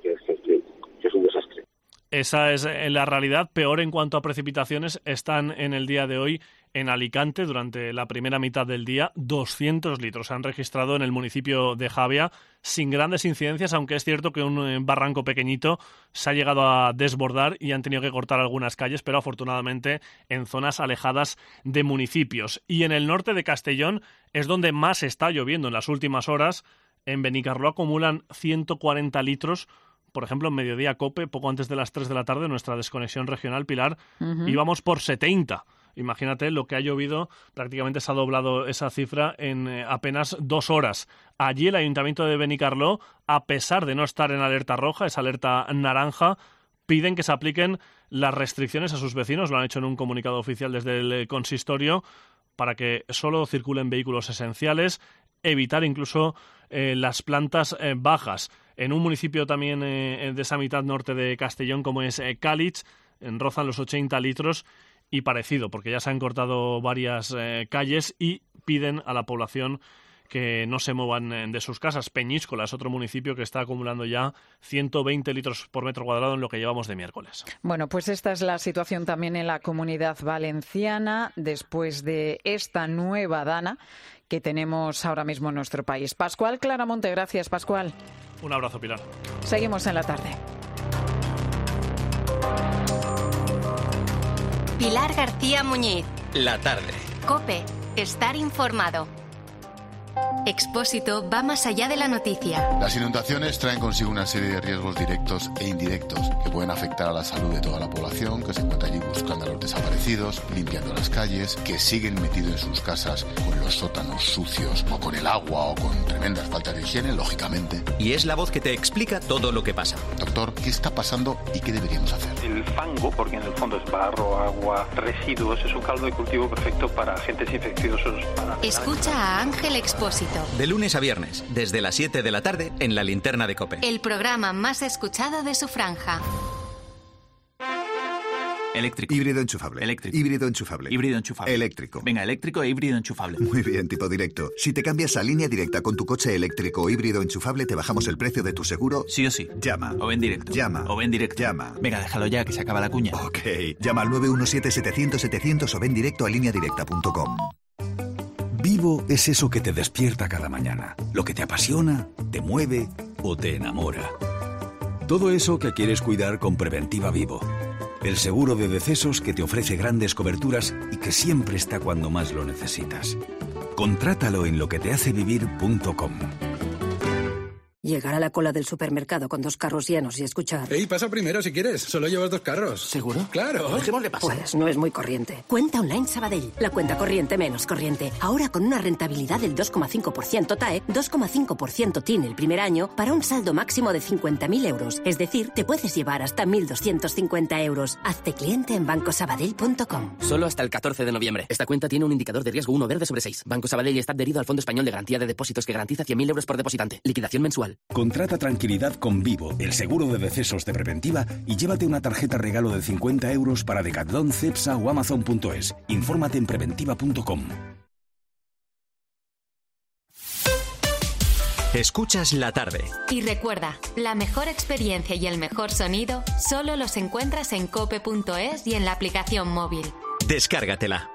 es un desastre. Esa es la realidad. Peor en cuanto a precipitaciones están en el día de hoy en Alicante. Durante la primera mitad del día, 200 litros se han registrado en el municipio de Javea, sin grandes incidencias, aunque es cierto que un barranco pequeñito se ha llegado a desbordar y han tenido que cortar algunas calles, pero afortunadamente en zonas alejadas de municipios. Y en el norte de Castellón es donde más está lloviendo en las últimas horas. En Benicarló acumulan 140 litros. Por ejemplo, en Mediodía COPE, poco antes de las 3 de la tarde, nuestra desconexión regional, Pilar, íbamos por 70. Imagínate lo que ha llovido, prácticamente se ha doblado esa cifra en apenas 2 horas. Allí el Ayuntamiento de Benicarló, a pesar de no estar en alerta roja, es alerta naranja, piden que se apliquen las restricciones a sus vecinos, lo han hecho en un comunicado oficial desde el consistorio, para que solo circulen vehículos esenciales, evitar incluso las plantas bajas. En un municipio también de esa mitad norte de Castellón, como es Cáliz, rozan los 80 litros y parecido, porque ya se han cortado varias calles y piden a la población que no se muevan de sus casas. Peñíscola es otro municipio que está acumulando ya 120 litros por metro cuadrado en lo que llevamos de miércoles. Bueno, pues esta es la situación también en la Comunidad Valenciana después de esta nueva dana que tenemos ahora mismo en nuestro país. Pascual Claramonte, gracias, Pascual. Un abrazo, Pilar. Seguimos en la tarde. Pilar García Muñiz. La tarde. COPE. Estar informado. Expósito va más allá de la noticia. Las inundaciones traen consigo una serie de riesgos directos e indirectos que pueden afectar a la salud de toda la población que se encuentra allí buscando a los desaparecidos, limpiando las calles, que siguen metidos en sus casas con los sótanos sucios o con el agua o con tremendas faltas de higiene, lógicamente. Y es la voz que te explica todo lo que pasa. Doctor, ¿qué está pasando y qué deberíamos hacer? El fango, porque en el fondo es barro, agua, residuos, es un caldo de cultivo perfecto para agentes infecciosos. Escucha a Ángel Expósito. De lunes a viernes, desde las 7 de la tarde, en la linterna de COPE. El programa más escuchado de su franja. Eléctrico. Híbrido enchufable. Eléctrico. Híbrido enchufable. Híbrido enchufable. Eléctrico. Venga, eléctrico e híbrido enchufable. Muy bien, tipo directo. Si te cambias a Línea Directa con tu coche eléctrico o híbrido enchufable, te bajamos el precio de tu seguro. Sí o sí. Llama. O ven directo. Llama. O ven directo. Llama. Venga, déjalo ya, que se acaba la cuña. Ok. Llama al 917-700-700 o ven directo a lineadirecta.com. Vivo es eso que te despierta cada mañana, lo que te apasiona, te mueve o te enamora. Todo eso que quieres cuidar con Preventiva Vivo. el seguro de decesos que te ofrece grandes coberturas y que siempre está cuando más lo necesitas. Contrátalo en loquetehacevivir.com. Llegar a la cola del supermercado con 2 carros llenos y escuchar... Ey, pasa primero si quieres. Solo llevas 2 carros. ¿Seguro? ¡Claro! Dejémosle pasar. Pues no es muy corriente. Cuenta Online Sabadell. La cuenta corriente menos corriente. Ahora con una rentabilidad del 2,5% TAE, 2,5% TIN el primer año, para un saldo máximo de 50.000 euros. Es decir, te puedes llevar hasta 1.250 euros. Hazte cliente en bancosabadell.com. Solo hasta el 14 de noviembre. Esta cuenta tiene un indicador de riesgo 1 verde sobre 6. Banco Sabadell está adherido al Fondo Español de Garantía de Depósitos que garantiza 100.000 euros por depositante. Liquidación mensual. Contrata tranquilidad con Vivo, el seguro de decesos de Preventiva, y llévate una tarjeta regalo de 50 euros para Decathlon, Cepsa o Amazon.es. Infórmate en preventiva.com. Escuchas la tarde. Y recuerda, la mejor experiencia y el mejor sonido solo los encuentras en cope.es y en la aplicación móvil. Descárgatela.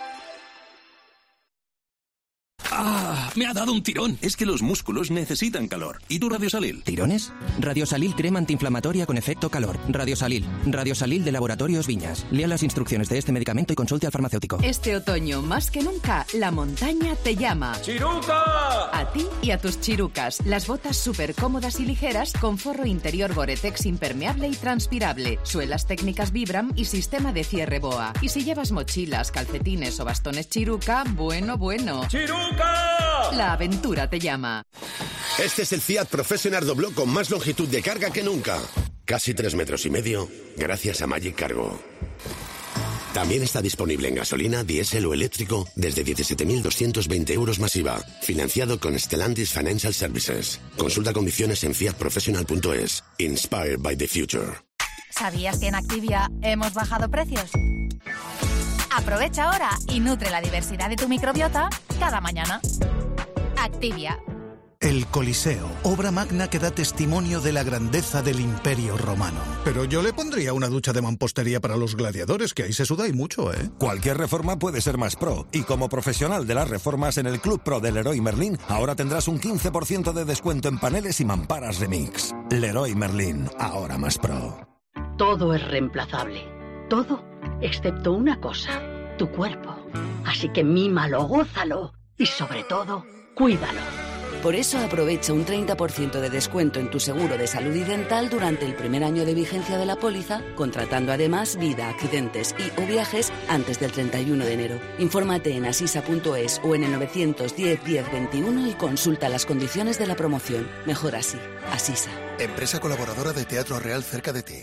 ¡Ah! Me ha dado un tirón. Es que los músculos necesitan calor. ¿Y tu Radiosalil? ¿Tirones? Radiosalil crema antiinflamatoria con efecto calor. Radiosalil. Radiosalil de Laboratorios Viñas. Lea las instrucciones de este medicamento y consulte al farmacéutico. Este otoño, más que nunca, la montaña te llama. ¡Chiruca! A ti y a tus chirucas. Las botas súper cómodas y ligeras con forro interior Gore-Tex impermeable y transpirable. Suelas técnicas Vibram y sistema de cierre BOA. Y si llevas mochilas, calcetines o bastones Chiruca, bueno. ¡Chiruca! La aventura te llama. Este es el Fiat Professional Dobló con más longitud de carga que nunca. Casi 3,5 metros, gracias a Magic Cargo. También está disponible en gasolina, diésel o eléctrico desde 17.220 euros más IVA. Financiado con Stellantis Financial Services. Consulta condiciones en fiatprofessional.es. Inspired by the future. ¿Sabías que en Activia hemos bajado precios? Aprovecha ahora y nutre la diversidad de tu microbiota cada mañana. Activia. El Coliseo, obra magna que da testimonio de la grandeza del Imperio Romano. Pero yo le pondría una ducha de mampostería para los gladiadores, que ahí se suda y mucho, ¿eh? Cualquier reforma puede ser más pro. Y como profesional de las reformas en el Club Pro del Leroy Merlin, ahora tendrás un 15% de descuento en paneles y mamparas Remix. Leroy Merlin, ahora más pro. Todo es reemplazable. Todo, excepto una cosa, tu cuerpo. Así que mímalo, gózalo y sobre todo, cuídalo. Por eso aprovecha un 30% de descuento en tu seguro de salud y dental durante el primer año de vigencia de la póliza, contratando además vida, accidentes y o viajes antes del 31 de enero. Infórmate en asisa.es o en el 910 10 21 y consulta las condiciones de la promoción. Mejor así. Asisa. Empresa colaboradora de Teatro Real cerca de ti.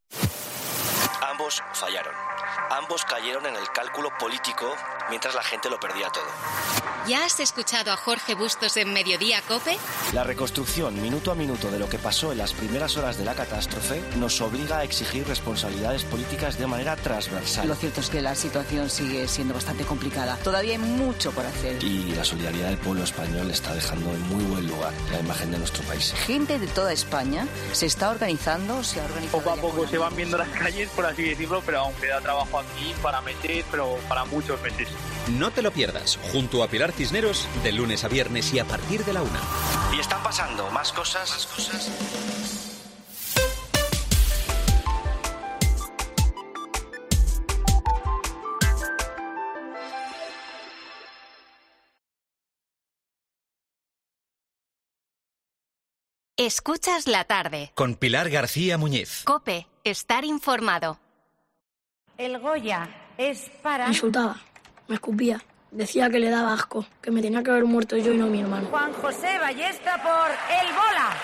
Ambos fallaron. Ambos cayeron en el cálculo político mientras la gente lo perdía todo. ¿Ya has escuchado a Jorge Bustos en Mediodía COPE? La reconstrucción minuto a minuto de lo que pasó en las primeras horas de la catástrofe nos obliga a exigir responsabilidades políticas de manera transversal. Lo cierto es que la situación sigue siendo bastante complicada. Todavía hay mucho por hacer. Y la solidaridad del pueblo español está dejando en muy buen lugar la imagen de nuestro país. Gente de toda España se está organizando, se ha organizado. Poco a poco se van viendo las calles, por así decirlo, pero aún queda trabajo aquí para meses, pero para muchos meses. No te lo pierdas, junto a Pilar Cisneros, de lunes a viernes y a partir de la 1. Y están pasando más cosas. Escuchas la tarde. Con Pilar García Muñiz. COPE, estar informado. El Goya es para... Me insultaba, me escupía, decía que le daba asco, que me tenía que haber muerto yo y no mi hermano. Juan José Ballesta por El Bola.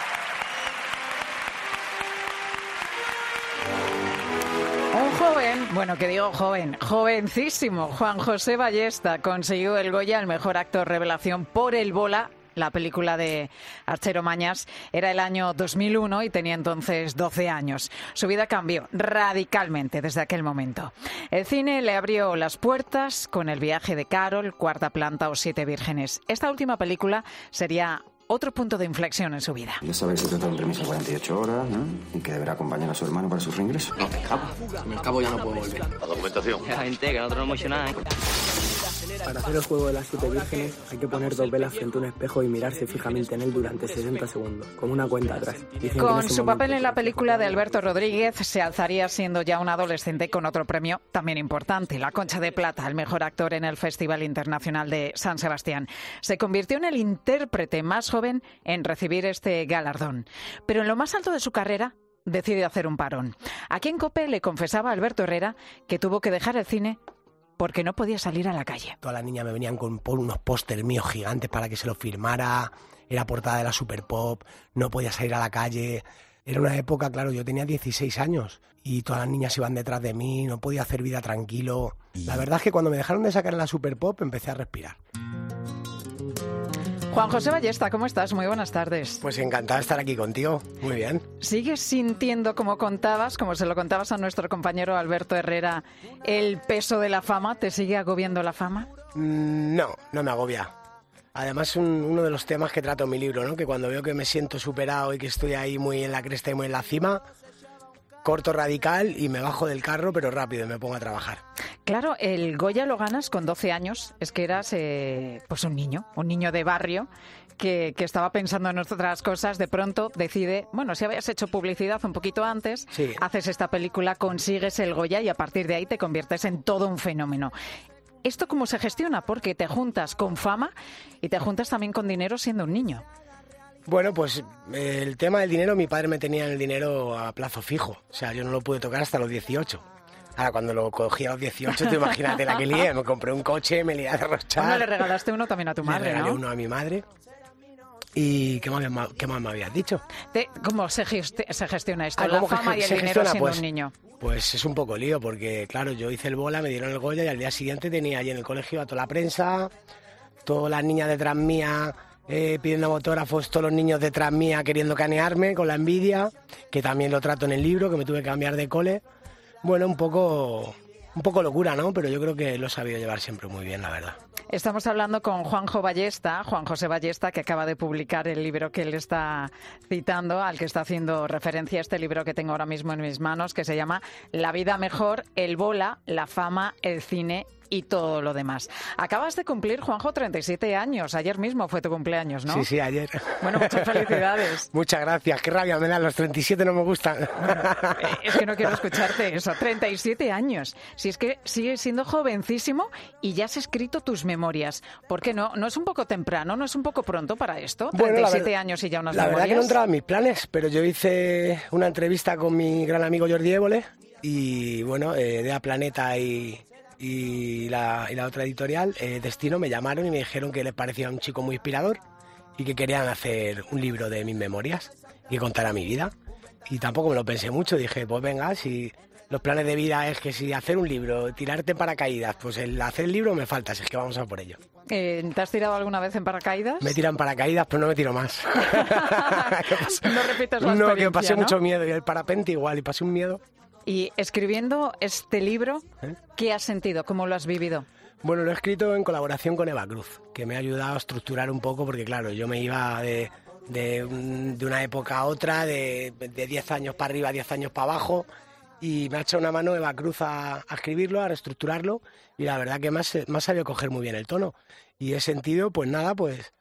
Un joven, bueno, que digo joven, jovencísimo, Juan José Ballesta consiguió el Goya al mejor actor revelación por El Bola. La película de Arturo Mañas era el año 2001 y tenía entonces 12 años. Su vida cambió radicalmente desde aquel momento. El cine le abrió las puertas con El viaje de Carol, Cuarta planta o Siete vírgenes. Esta última película sería otro punto de inflexión en su vida. Ya sabéis que se trata de un permiso de 48 horas, ¿no? Y que deberá acompañar a su hermano para sus reingresos. No, me escapo. Si me escapo ya no puedo volver. La documentación. La gente, que nosotros no hemos hecho nada, ¿eh? Para hacer el juego de las 7 vírgenes hay que poner 2 velas frente a un espejo y mirarse fijamente en él durante 60 segundos, como una cuenta atrás. Con su papel en la película de Alberto Rodríguez se alzaría siendo ya un adolescente con otro premio también importante, la Concha de Plata, el mejor actor en el Festival Internacional de San Sebastián. Se convirtió en el intérprete más joven en recibir este galardón. Pero en lo más alto de su carrera decide hacer un parón. Aquí en COPE le confesaba a Alberto Herrera que tuvo que dejar el cine porque no podía salir a la calle. Todas las niñas me venían con unos pósters míos gigantes para que se los firmara, era portada de la Super Pop, no podía salir a la calle. Era una época, claro, yo tenía 16 años y todas las niñas iban detrás de mí, no podía hacer vida tranquilo. La verdad es que cuando me dejaron de sacar en la Super Pop empecé a respirar. Juan José Ballesta, ¿cómo estás? Muy buenas tardes. Pues encantado de estar aquí contigo, muy bien. ¿Sigues sintiendo, como contabas, como se lo contabas a nuestro compañero Alberto Herrera, el peso de la fama? ¿Te sigue agobiando la fama? No, no me agobia. Además, uno de los temas que trato en mi libro, ¿no? Que cuando veo que me siento superado y que estoy ahí muy en la cresta y muy en la cima, corto radical y me bajo del carro, pero rápido, y me pongo a trabajar. Claro, el Goya lo ganas con 12 años. Es que eras pues un niño de barrio que estaba pensando en otras cosas. De pronto decide, bueno, si habías hecho publicidad un poquito antes, sí, haces esta película, consigues el Goya y a partir de ahí te conviertes en todo un fenómeno. ¿Esto cómo se gestiona? Porque te juntas con fama y te juntas también con dinero siendo un niño. Bueno, pues el tema del dinero, mi padre me tenía el dinero a plazo fijo. O sea, yo no lo pude tocar hasta los 18. Ahora, cuando lo cogí a los 18, te imagínate la que lié. Me compré un coche, me lié a derrochar. Bueno, le regalaste uno también a tu madre, ¿no? Le regalé uno a mi madre. ¿Y qué más me habías dicho? ¿Cómo se gestiona esto? La fama y el dinero siendo un niño. Pues es un poco lío, porque claro, yo hice el bola, me dieron el Goya y al día siguiente tenía allí en el colegio a toda la prensa, todas las niñas detrás mía pidiendo autógrafos, todos los niños detrás mía queriendo canearme con la envidia, que también lo trato en el libro, que me tuve que cambiar de cole. Bueno, un poco locura, ¿no? Pero yo creo que lo he sabido llevar siempre muy bien, la verdad. Estamos hablando con Juan José Ballesta, que acaba de publicar el libro que él está citando, al que está haciendo referencia, este libro que tengo ahora mismo en mis manos, que se llama La vida mejor, el bola, la fama, el cine y todo lo demás. Acabas de cumplir, Juanjo, 37 años. Ayer mismo fue tu cumpleaños, ¿no? Sí, ayer. Bueno, muchas felicidades. Muchas gracias. Qué rabia me dan, los 37 no me gustan. Bueno, es que no quiero escucharte eso. 37 años. Si es que sigues siendo jovencísimo y ya has escrito tus memorias. ¿Por qué no? ¿No es un poco temprano? ¿No es un poco pronto para esto? 37 años y ya unas memorias. La verdad que no entraba en mis planes, pero yo hice una entrevista con mi gran amigo Jordi Évole y, bueno, de A Planeta y la otra editorial, Destino, me llamaron y me dijeron que les parecía un chico muy inspirador y que querían hacer un libro de mis memorias y que contara mi vida. Y tampoco me lo pensé mucho, dije, pues venga, si los planes de vida es que si hacer un libro, tirarte en paracaídas, pues el hacer el libro me falta, si es que vamos a por ello. ¿Te has tirado alguna vez en paracaídas? Me tiran paracaídas, pero no me tiro más. No repites la experiencia, No, que pasé mucho miedo, y el parapente igual, y pasé un miedo. Y escribiendo este libro, ¿qué has sentido? ¿Cómo lo has vivido? Bueno, lo he escrito en colaboración con Eva Cruz, que me ha ayudado a estructurar un poco, porque claro, yo me iba de una época a otra, de 10 años para arriba, 10 años para abajo, y me ha echado una mano Eva Cruz a escribirlo, a reestructurarlo, y la verdad que me ha sabido coger muy bien el tono. Y he sentido, pues nada, pues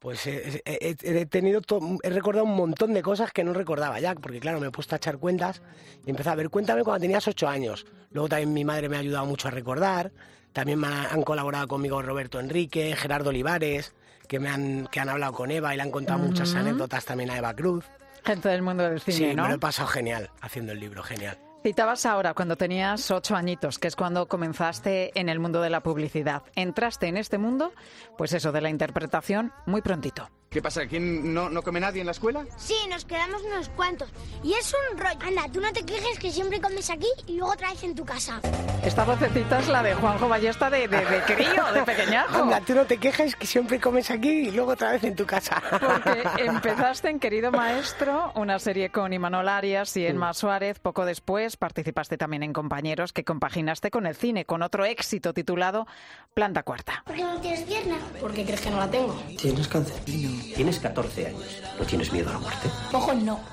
he recordado un montón de cosas que no recordaba ya, porque claro, me he puesto a echar cuentas y empecé a ver, cuéntame cuando tenías 8 años. Luego también mi madre me ha ayudado mucho a recordar, también han colaborado conmigo Roberto Enrique, Gerardo Olivares, que han hablado con Eva y le han contado muchas anécdotas también a Eva Cruz. Gente del mundo del cine, sí, ¿no? Me lo he pasado genial haciendo el libro, genial. Citabas ahora, cuando tenías 8 añitos, que es cuando comenzaste en el mundo de la publicidad. Entraste en este mundo, pues eso, de la interpretación, muy prontito. ¿Qué pasa? ¿Aquí no come nadie en la escuela? Sí, nos quedamos unos cuantos. Y es un rollo. Anda, tú no te quejes que siempre comes aquí y luego otra vez en tu casa. Esta vocecita es la de Juanjo Ballesta de crío, de pequeñajo. Anda, tú no te quejes que siempre comes aquí y luego otra vez en tu casa. Porque empezaste en Querido Maestro, una serie con Imanol Arias y Emma Suárez. Poco después participaste también en Compañeros, que compaginaste con el cine, con otro éxito titulado Planta Cuarta. ¿Por qué no tienes pierna? ¿Por qué crees que no la tengo? ¿Tienes cáncer? Tienes 14 años. ¿No tienes miedo a la muerte? Ojo, no.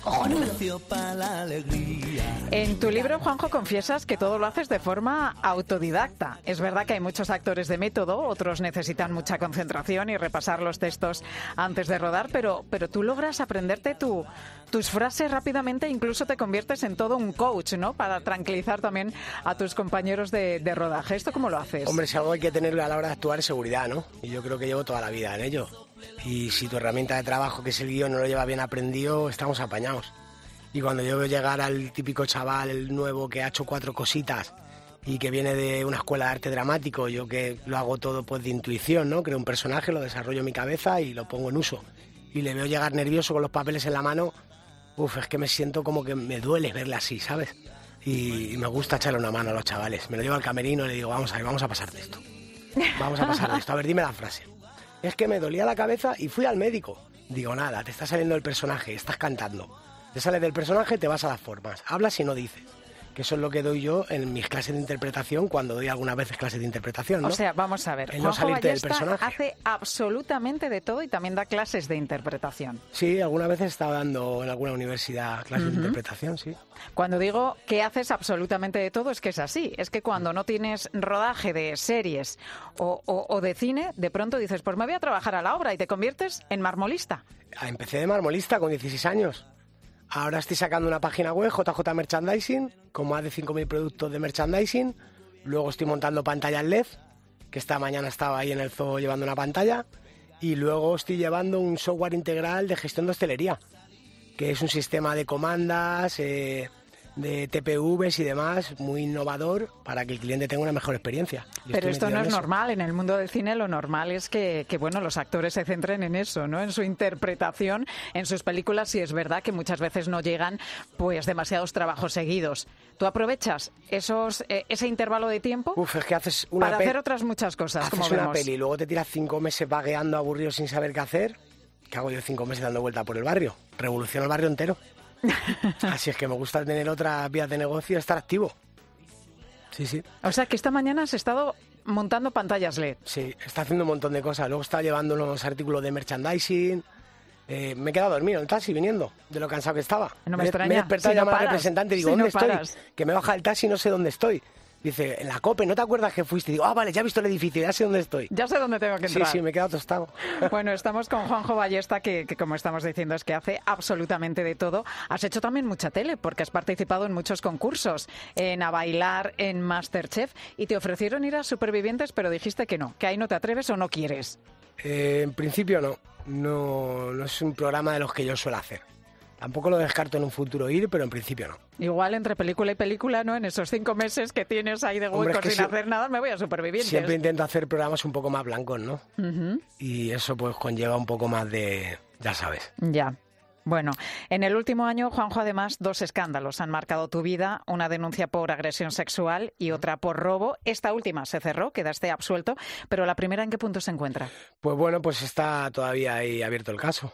En tu libro, Juanjo, confiesas que todo lo haces de forma autodidacta. Es verdad que hay muchos actores de método, otros necesitan mucha concentración y repasar los textos antes de rodar, pero tú logras aprenderte tus frases rápidamente, incluso te conviertes en todo un coach, ¿no? Para tranquilizar también a tus compañeros de rodaje. ¿Esto cómo lo haces? Hombre, si algo hay que tenerlo a la hora de actuar es seguridad, ¿no? Y yo creo que llevo toda la vida en ello. Y si tu herramienta de trabajo, que es el guión, no lo lleva bien aprendido, estamos apañados. Y cuando yo veo llegar al típico chaval, el nuevo, que ha hecho 4 cositas y que viene de una escuela de arte dramático, yo que lo hago todo pues de intuición, ¿no? Creo un personaje, lo desarrollo en mi cabeza y lo pongo en uso. Y le veo llegar nervioso con los papeles en la mano, es que me siento como que me duele verle así, ¿sabes? Y me gusta echarle una mano a los chavales. Me lo llevo al camerino y le digo, vamos a pasar de esto. Vamos a pasar de esto. A ver, dime la frase. Es que me dolía la cabeza y fui al médico. Digo, nada, te está saliendo el personaje, estás cantando. Te sales del personaje, te vas a las formas. Hablas y no dices. Que eso es lo que doy yo en mis clases de interpretación, cuando doy algunas veces clases de interpretación, ¿no? O sea, vamos a ver, el no salirte del personaje. Hace absolutamente de todo y también da clases de interpretación. Sí, algunas veces he estado dando en alguna universidad clases de interpretación, sí. Cuando digo que haces absolutamente de todo, es que es así. Es que cuando no tienes rodaje de series o de cine, de pronto dices, pues me voy a trabajar a la obra y te conviertes en marmolista. Empecé de marmolista con 16 años. Ahora estoy sacando una página web, JJ Merchandising, con más de 5.000 productos de merchandising. Luego estoy montando pantallas LED, que esta mañana estaba ahí en el zoo llevando una pantalla. Y luego estoy llevando un software integral de gestión de hostelería, que es un sistema de comandas, de TPVs y demás, muy innovador para que el cliente tenga una mejor experiencia. Pero esto no es normal. En el mundo del cine lo normal es que bueno, los actores se centren en eso, ¿no? En su interpretación, en sus películas, y es verdad que muchas veces no llegan pues demasiados trabajos seguidos. ¿Tú aprovechas ese intervalo de tiempo es que haces para hacer otras muchas cosas? Haces como una vemos. peli y luego te tiras 5 meses vagueando, aburrido, sin saber qué hacer. ¿Qué hago yo 5 meses dando vuelta por el barrio? Revoluciono el barrio entero. Así es que me gusta tener otras vías de negocio y estar activo. Sí. O sea que esta mañana has estado montando pantallas LED. Sí, está haciendo un montón de cosas. Luego está llevando unos artículos de merchandising. Me he quedado dormido en el taxi viniendo, de lo cansado que estaba. No me extraña. Me he despertado y llamar al representante y digo, ¿dónde estoy? Que me baja el taxi y no sé dónde estoy. Dice, en la COPE, ¿no te acuerdas que fuiste? Digo, vale, ya he visto el edificio, ya sé dónde estoy. Ya sé dónde tengo que entrar. Sí, me he quedado tostado. Bueno, estamos con Juanjo Ballesta, que como estamos diciendo es que hace absolutamente de todo. Has hecho también mucha tele, porque has participado en muchos concursos, en A Bailar, en MasterChef, y te ofrecieron ir a Supervivientes, pero dijiste que no, que ahí no te atreves o no quieres. En principio no es un programa de los que yo suelo hacer. Tampoco lo descarto en un futuro ir, pero en principio no. Igual entre película y película, ¿no? En esos 5 meses que tienes ahí de hueco sin hacer nada, me voy a Supervivientes. Siempre intento hacer programas un poco más blancos, ¿no? Y eso pues conlleva un poco más de... ya sabes. Ya. Bueno, en el último año, Juanjo, además, 2 escándalos han marcado tu vida. Una denuncia por agresión sexual y otra por robo. Esta última se cerró, quedaste absuelto, pero la primera, ¿en qué punto se encuentra? Pues bueno, pues está todavía ahí abierto el caso.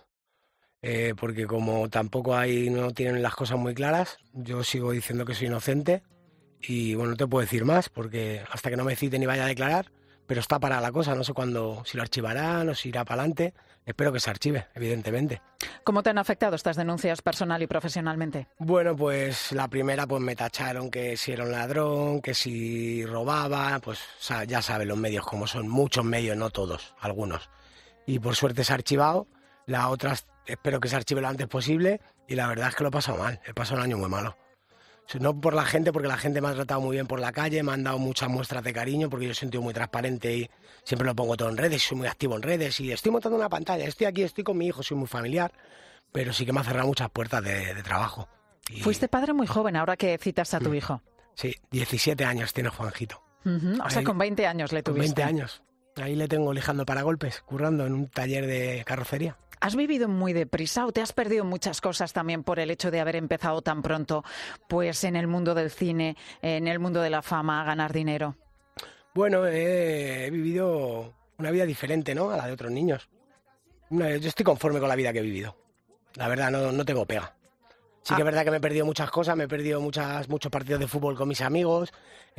Porque como tampoco no tienen las cosas muy claras, yo sigo diciendo que soy inocente y bueno, no te puedo decir más porque hasta que no me citen y vaya a declarar, pero está parada la cosa, no sé cuándo, si lo archivarán o si irá para adelante. Espero que se archive, evidentemente. ¿Cómo te han afectado estas denuncias personal y profesionalmente? Bueno, pues la primera pues me tacharon que si era un ladrón, que si robaba, pues o sea, ya saben los medios como son, muchos medios, no todos, algunos. Y por suerte se ha archivado, la otra espero que se archive lo antes posible y la verdad es que lo he pasado mal, he pasado un año muy malo. No por la gente, porque la gente me ha tratado muy bien por la calle, me han dado muchas muestras de cariño porque yo he sentido muy transparente y siempre lo pongo todo en redes, soy muy activo en redes y estoy montando una pantalla, estoy aquí, estoy con mi hijo, soy muy familiar, pero sí que me ha cerrado muchas puertas de trabajo. Y... Fuiste padre muy joven, ahora que citas a tu hijo. Sí, 17 años tiene Juanjito. O sea, con 20 años le tuviste. Con 20 años. Ahí le tengo lijando paragolpes, currando en un taller de carrocería. ¿Has vivido muy deprisa o te has perdido muchas cosas también por el hecho de haber empezado tan pronto pues en el mundo del cine, en el mundo de la fama, a ganar dinero? Bueno, he vivido una vida diferente, ¿no?, a la de otros niños. Yo estoy conforme con la vida que he vivido. La verdad, no tengo pega. Sí que es verdad que me he perdido muchas cosas, me he perdido muchos partidos de fútbol con mis amigos,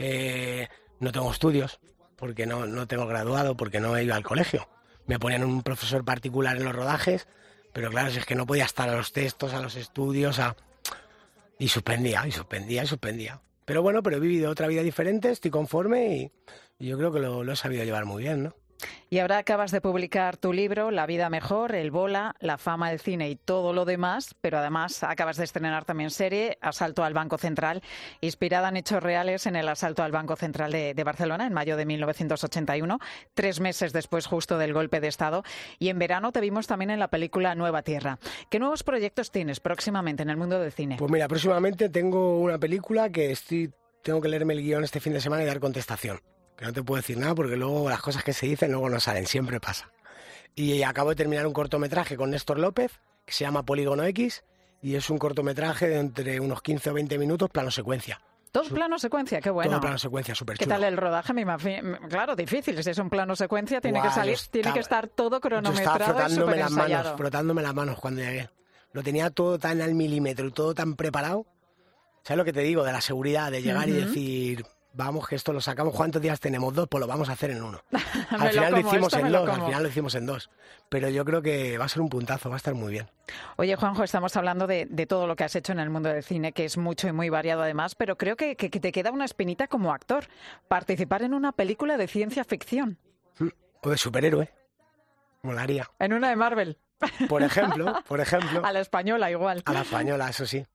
no tengo estudios, porque no tengo graduado, porque no he ido al colegio. Me ponían un profesor particular en los rodajes Pero claro, si es que no podía estar a los textos, a los estudios, y suspendía. Pero bueno, pero he vivido otra vida diferente, estoy conforme y yo creo que lo he sabido llevar muy bien, ¿no? Y ahora acabas de publicar tu libro, La vida mejor, el bola, la fama del cine y todo lo demás, pero además acabas de estrenar también serie, Asalto al Banco Central, inspirada en hechos reales en el asalto al Banco Central de Barcelona en mayo de 1981, 3 meses después justo del golpe de Estado. Y en verano te vimos también en la película Nueva Tierra. ¿Qué nuevos proyectos tienes próximamente en el mundo del cine? Pues mira, próximamente tengo una película que tengo que leerme el guión este fin de semana y dar contestación. Que no te puedo decir nada porque luego las cosas que se dicen luego no salen, siempre pasa. Y acabo de terminar un cortometraje con Néstor López que se llama Polígono X y es un cortometraje de entre unos 15 o 20 minutos, plano secuencia. ¿Todo plano secuencia? Qué bueno. Todo plano secuencia, súper chulo. ¿Qué tal el rodaje? Claro, difícil. Si es un plano secuencia, tiene que salir, tiene que estar todo cronometrado. Yo estaba frotándome las manos cuando llegué. Lo tenía todo tan al milímetro y todo tan preparado. ¿Sabes lo que te digo? De la seguridad, de llegar y decir... Vamos, que esto lo sacamos. ¿Cuántos días tenemos? 2, pues lo vamos a hacer en 1. Al final lo hicimos en 2. Pero yo creo que va a ser un puntazo, va a estar muy bien. Oye, Juanjo, estamos hablando de todo lo que has hecho en el mundo del cine, que es mucho y muy variado además, pero creo que te queda una espinita como actor. Participar en una película de ciencia ficción. O de superhéroe. Molaría. En una de Marvel. Por ejemplo. A la española igual. A la española, eso sí.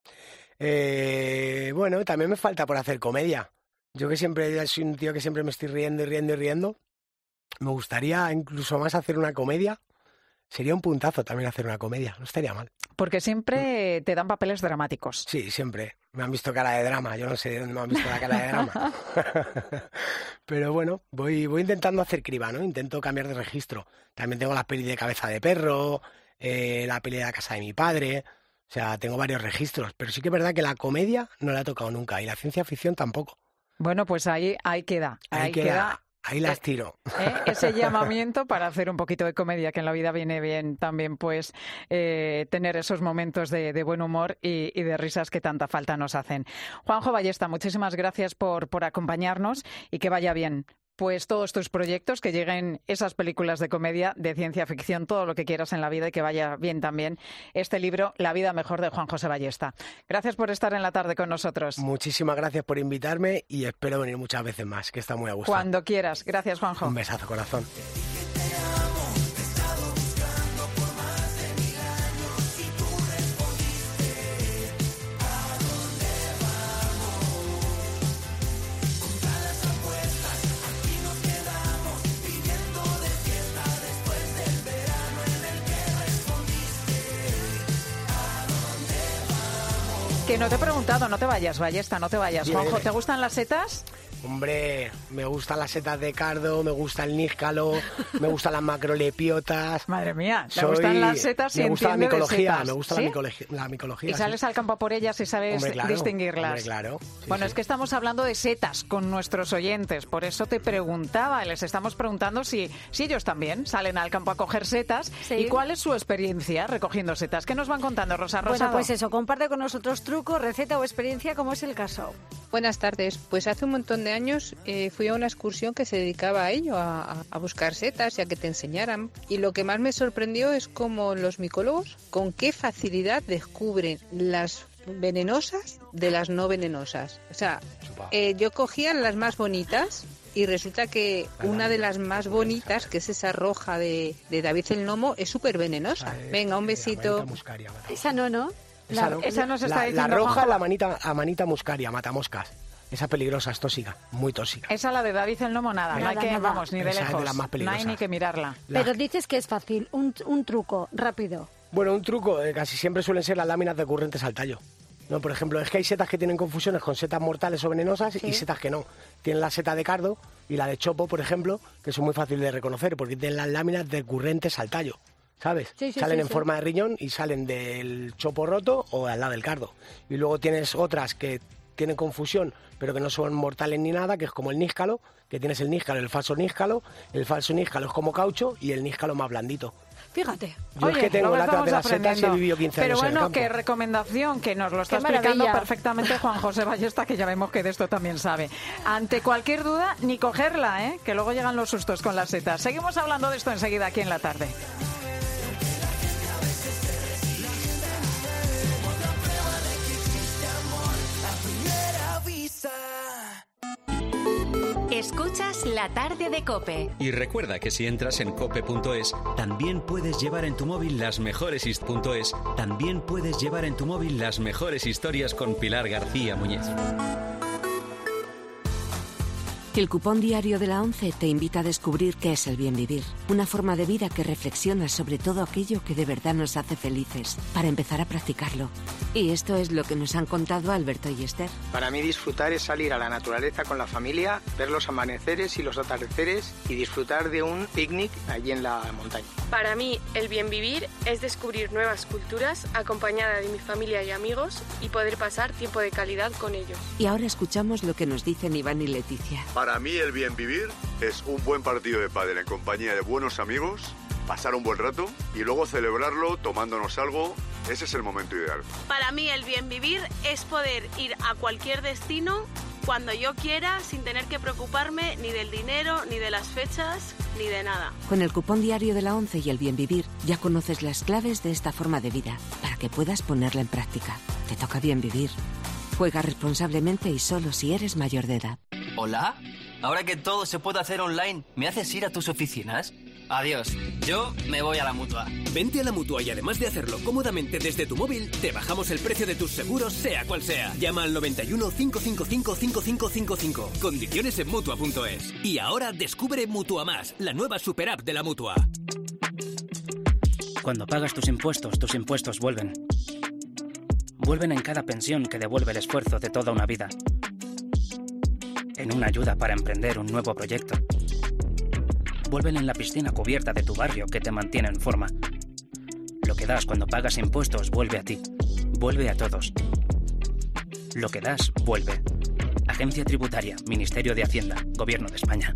Bueno, también me falta por hacer comedia. Yo que siempre soy un tío que siempre me estoy riendo. Me gustaría incluso más hacer una comedia. Sería un puntazo también hacer una comedia, no estaría mal. Porque siempre te dan papeles dramáticos. Sí, siempre. Me han visto cara de drama, yo no sé de dónde me han visto la cara de drama. Pero bueno, voy intentando hacer criba, ¿no? Intento cambiar de registro. También tengo la peli de Cabeza de Perro, la peli de La casa de mi padre... O sea, tengo varios registros, pero sí que es verdad que la comedia no la he tocado nunca y la ciencia ficción tampoco. Bueno, pues ahí queda. Ahí las tiro. Ese llamamiento para hacer un poquito de comedia, que en la vida viene bien también, pues, tener esos momentos de buen humor y de risas que tanta falta nos hacen. Juanjo Ballesta, muchísimas gracias por acompañarnos y que vaya bien. Pues todos tus proyectos, que lleguen esas películas de comedia, de ciencia ficción, todo lo que quieras en la vida y que vaya bien también este libro, La vida mejor, de Juan José Ballesta. Gracias por estar en la tarde con nosotros. Muchísimas gracias por invitarme y espero venir muchas veces más, que está muy a gusto. Cuando quieras. Gracias, Juanjo. Un besazo, corazón. Que no te he preguntado, no te vayas, Ballesta, no te vayas. Juanjo, ¿te gustan las setas? Hombre, me gustan las setas de cardo, me gusta el níscalo, me gustan las macrolepiotas. Madre mía, me gustan las setas y entiende la micología, de setas. Me gusta la micología. Y sales al campo por ellas y sabes distinguirlas. Hombre, claro. Bueno, es que estamos hablando de setas con nuestros oyentes, por eso te preguntaba, les estamos preguntando si ellos también salen al campo a coger setas y cuál es su experiencia recogiendo setas. ¿Qué nos van contando, Rosa Rosado? Bueno, pues eso, comparte con nosotros truco, receta o experiencia, como es el caso. Buenas tardes, pues hace un montón de años fui a una excursión que se dedicaba a ello, a buscar setas y a que te enseñaran. Y lo que más me sorprendió es cómo los micólogos, con qué facilidad descubren las venenosas de las no venenosas. O sea, yo cogía las más bonitas y resulta que una de las más bonitas, que es esa roja de David el Gnomo, es súper venenosa. Venga, un besito. Esa no. Esa nos está diciendo la roja, Juanjo. la manita muscaria, matamoscas. Esa peligrosa, es tóxica, muy tóxica. Esa, la de David el Gnomo, nada. No hay que, vamos, ni de esa lejos. Es de las más no peligrosas. hay ni que mirarla. Pero dices que es fácil, un truco, rápido. Bueno, un truco, casi siempre suelen ser las láminas decurrentes al tallo. No, por ejemplo, es que hay setas que tienen confusiones con setas mortales o venenosas y setas que no. Tienen la seta de cardo y la de chopo, por ejemplo, que son muy fáciles de reconocer porque tienen las láminas decurrentes al tallo. ¿Sabes? Salen en forma de riñón y salen del chopo roto o al lado del cardo. Y luego tienes otras que tienen confusión, pero que no son mortales ni nada, que es como el níscalo, que tienes el níscalo y el falso níscalo. El falso níscalo es como caucho y el níscalo más blandito. Fíjate. Yo es que tengo la de las setas y he vivido 15 Pero años en el bueno, campo. qué recomendación, que nos lo está explicando perfectamente Juan José Ballesta, que ya vemos que de esto también sabe. Ante cualquier duda, ni cogerla, que luego llegan los sustos con las setas. Seguimos hablando de esto enseguida aquí en la tarde. La tarde de COPE. Y recuerda que si entras en cope.es, también puedes llevar en tu móvil las mejores historias con Pilar García Muñiz. El cupón diario de la ONCE te invita a descubrir qué es el bien vivir. Una forma de vida que reflexiona sobre todo aquello que de verdad nos hace felices, para empezar a practicarlo. Y esto es lo que nos han contado Alberto y Esther. Para mí disfrutar es salir a la naturaleza con la familia, ver los amaneceres y los atardeceres y disfrutar de un picnic allí en la montaña. Para mí el bien vivir es descubrir nuevas culturas acompañada de mi familia y amigos y poder pasar tiempo de calidad con ellos. Y ahora escuchamos lo que nos dicen Iván y Leticia. Para mí el bien vivir es un buen partido de pádel en compañía de buenos amigos, pasar un buen rato y luego celebrarlo tomándonos algo. Ese es el momento ideal. Para mí el bien vivir es poder ir a cualquier destino cuando yo quiera sin tener que preocuparme ni del dinero, ni de las fechas, ni de nada. Con el cupón diario de la ONCE y el bien vivir ya conoces las claves de esta forma de vida para que puedas ponerla en práctica. Te toca bien vivir. Juega responsablemente y solo si eres mayor de edad. ¿Hola? Ahora que todo se puede hacer online, ¿me haces ir a tus oficinas? Adiós, yo me voy a la Mutua. Vente a la Mutua y además de hacerlo cómodamente desde tu móvil, te bajamos el precio de tus seguros, sea cual sea. Llama al 91 555 5555. Condiciones en Mutua.es. Y ahora descubre Mutua Más, la nueva super app de la Mutua. Cuando pagas tus impuestos vuelven. Vuelven en cada pensión que devuelve el esfuerzo de toda una vida. En una ayuda para emprender un nuevo proyecto. Vuelven en la piscina cubierta de tu barrio que te mantiene en forma. Lo que das cuando pagas impuestos vuelve a ti. Vuelve a todos. Lo que das vuelve. Agencia Tributaria, Ministerio de Hacienda, Gobierno de España.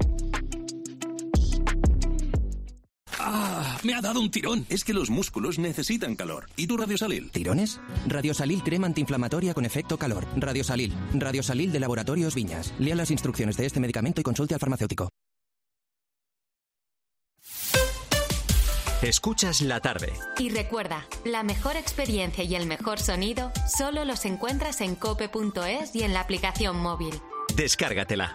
Me ha dado un tirón. Es que los músculos necesitan calor. ¿Y tu Radiosalil? ¿Tirones? Radiosalil crema antiinflamatoria con efecto calor. Radiosalil. Radiosalil de Laboratorios Viñas. Lea las instrucciones de este medicamento y consulte al farmacéutico. Escuchas la tarde. Y recuerda, la mejor experiencia y el mejor sonido solo los encuentras en cope.es y en la aplicación móvil. Descárgatela.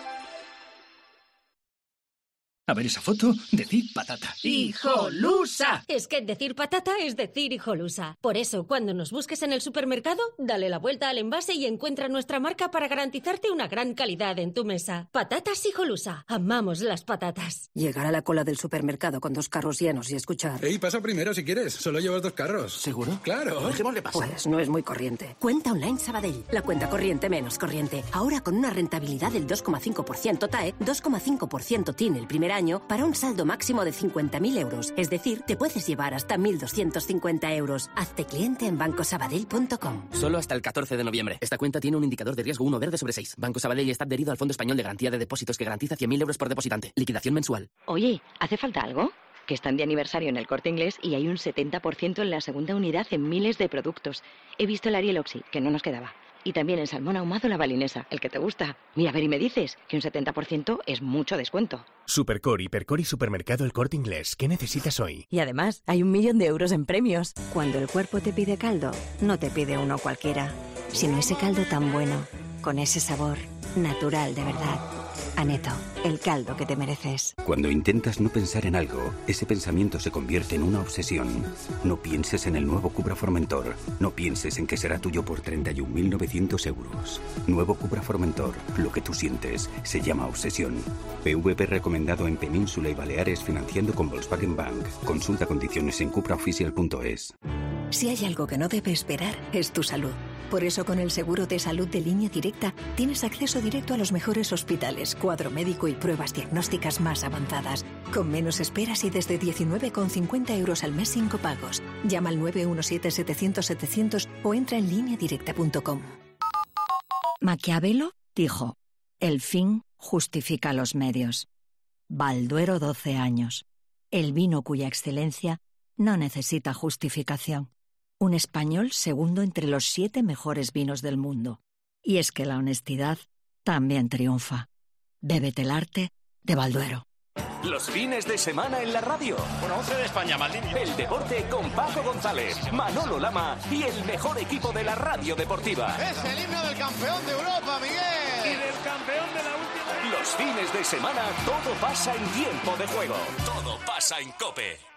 A ver esa foto, decir patata. ¡Hijolusa! Es que decir patata es decir hijolusa. Por eso, cuando nos busques en el supermercado, dale la vuelta al envase y encuentra nuestra marca para garantizarte una gran calidad en tu mesa. Patatas hijolusa. Amamos las patatas. Llegar a la cola del supermercado con 2 carros llenos y escuchar... Ey, pasa primero si quieres. Solo llevas 2 carros. ¿Seguro? Claro. Dejémosle pasar. Pues no es muy corriente. Cuenta Online Sabadell. La cuenta corriente menos corriente. Ahora con una rentabilidad del 2,5% TAE, 2,5% tiene el primer año para un saldo máximo de 50.000 euros. Es decir, te puedes llevar hasta 1.250 euros. Hazte cliente en bancosabadell.com. Solo hasta el 14 de noviembre. Esta cuenta tiene un indicador de riesgo 1 verde sobre 6. Banco Sabadell está adherido al Fondo Español de Garantía de Depósitos que garantiza 100.000 euros por depositante. Liquidación mensual. Oye, ¿hace falta algo? Que están de aniversario en El Corte Inglés y hay un 70% en la segunda unidad en miles de productos. He visto el Ariel Oxy, que no nos quedaba. Y también el salmón ahumado La Balinesa, el que te gusta. Mira, a ver y me dices que un 70% es mucho descuento. Supercor, Hipercor y Supermercado El Corte Inglés. ¿Qué necesitas hoy? Y además, hay 1 millón de euros en premios. Cuando el cuerpo te pide caldo, no te pide uno cualquiera, sino ese caldo tan bueno, con ese sabor natural de verdad. Aneto, el caldo que te mereces. Cuando intentas no pensar en algo, ese pensamiento se convierte en una obsesión. No pienses en el nuevo Cupra Formentor. No pienses en que será tuyo por 31.900 euros. Nuevo Cupra Formentor. Lo que tú sientes se llama obsesión. PVP recomendado en Península y Baleares financiando con Volkswagen Bank. Consulta condiciones en cupraoficial.es. Si hay algo que no debe esperar, es tu salud. Por eso con el seguro de salud de Línea Directa tienes acceso directo a los mejores hospitales, cuadro médico y pruebas diagnósticas más avanzadas, con menos esperas y desde 19,50 euros al mes sin copagos. Llama al 917-700-700 o entra en lineadirecta.com. Maquiavelo dijo, el fin justifica los medios. Balduero 12 años. El vino cuya excelencia no necesita justificación. Un español segundo entre los 7 mejores vinos del mundo. Y es que la honestidad también triunfa. Bébete el arte de Balduero. Los fines de semana en la radio. Con 11 de España, Maldini. El deporte con Paco González, Manolo Lama y el mejor equipo de la radio deportiva. Es el himno del campeón de Europa, Miguel. Y del campeón de la última. Los fines de semana todo pasa en Tiempo de Juego. Todo pasa en COPE.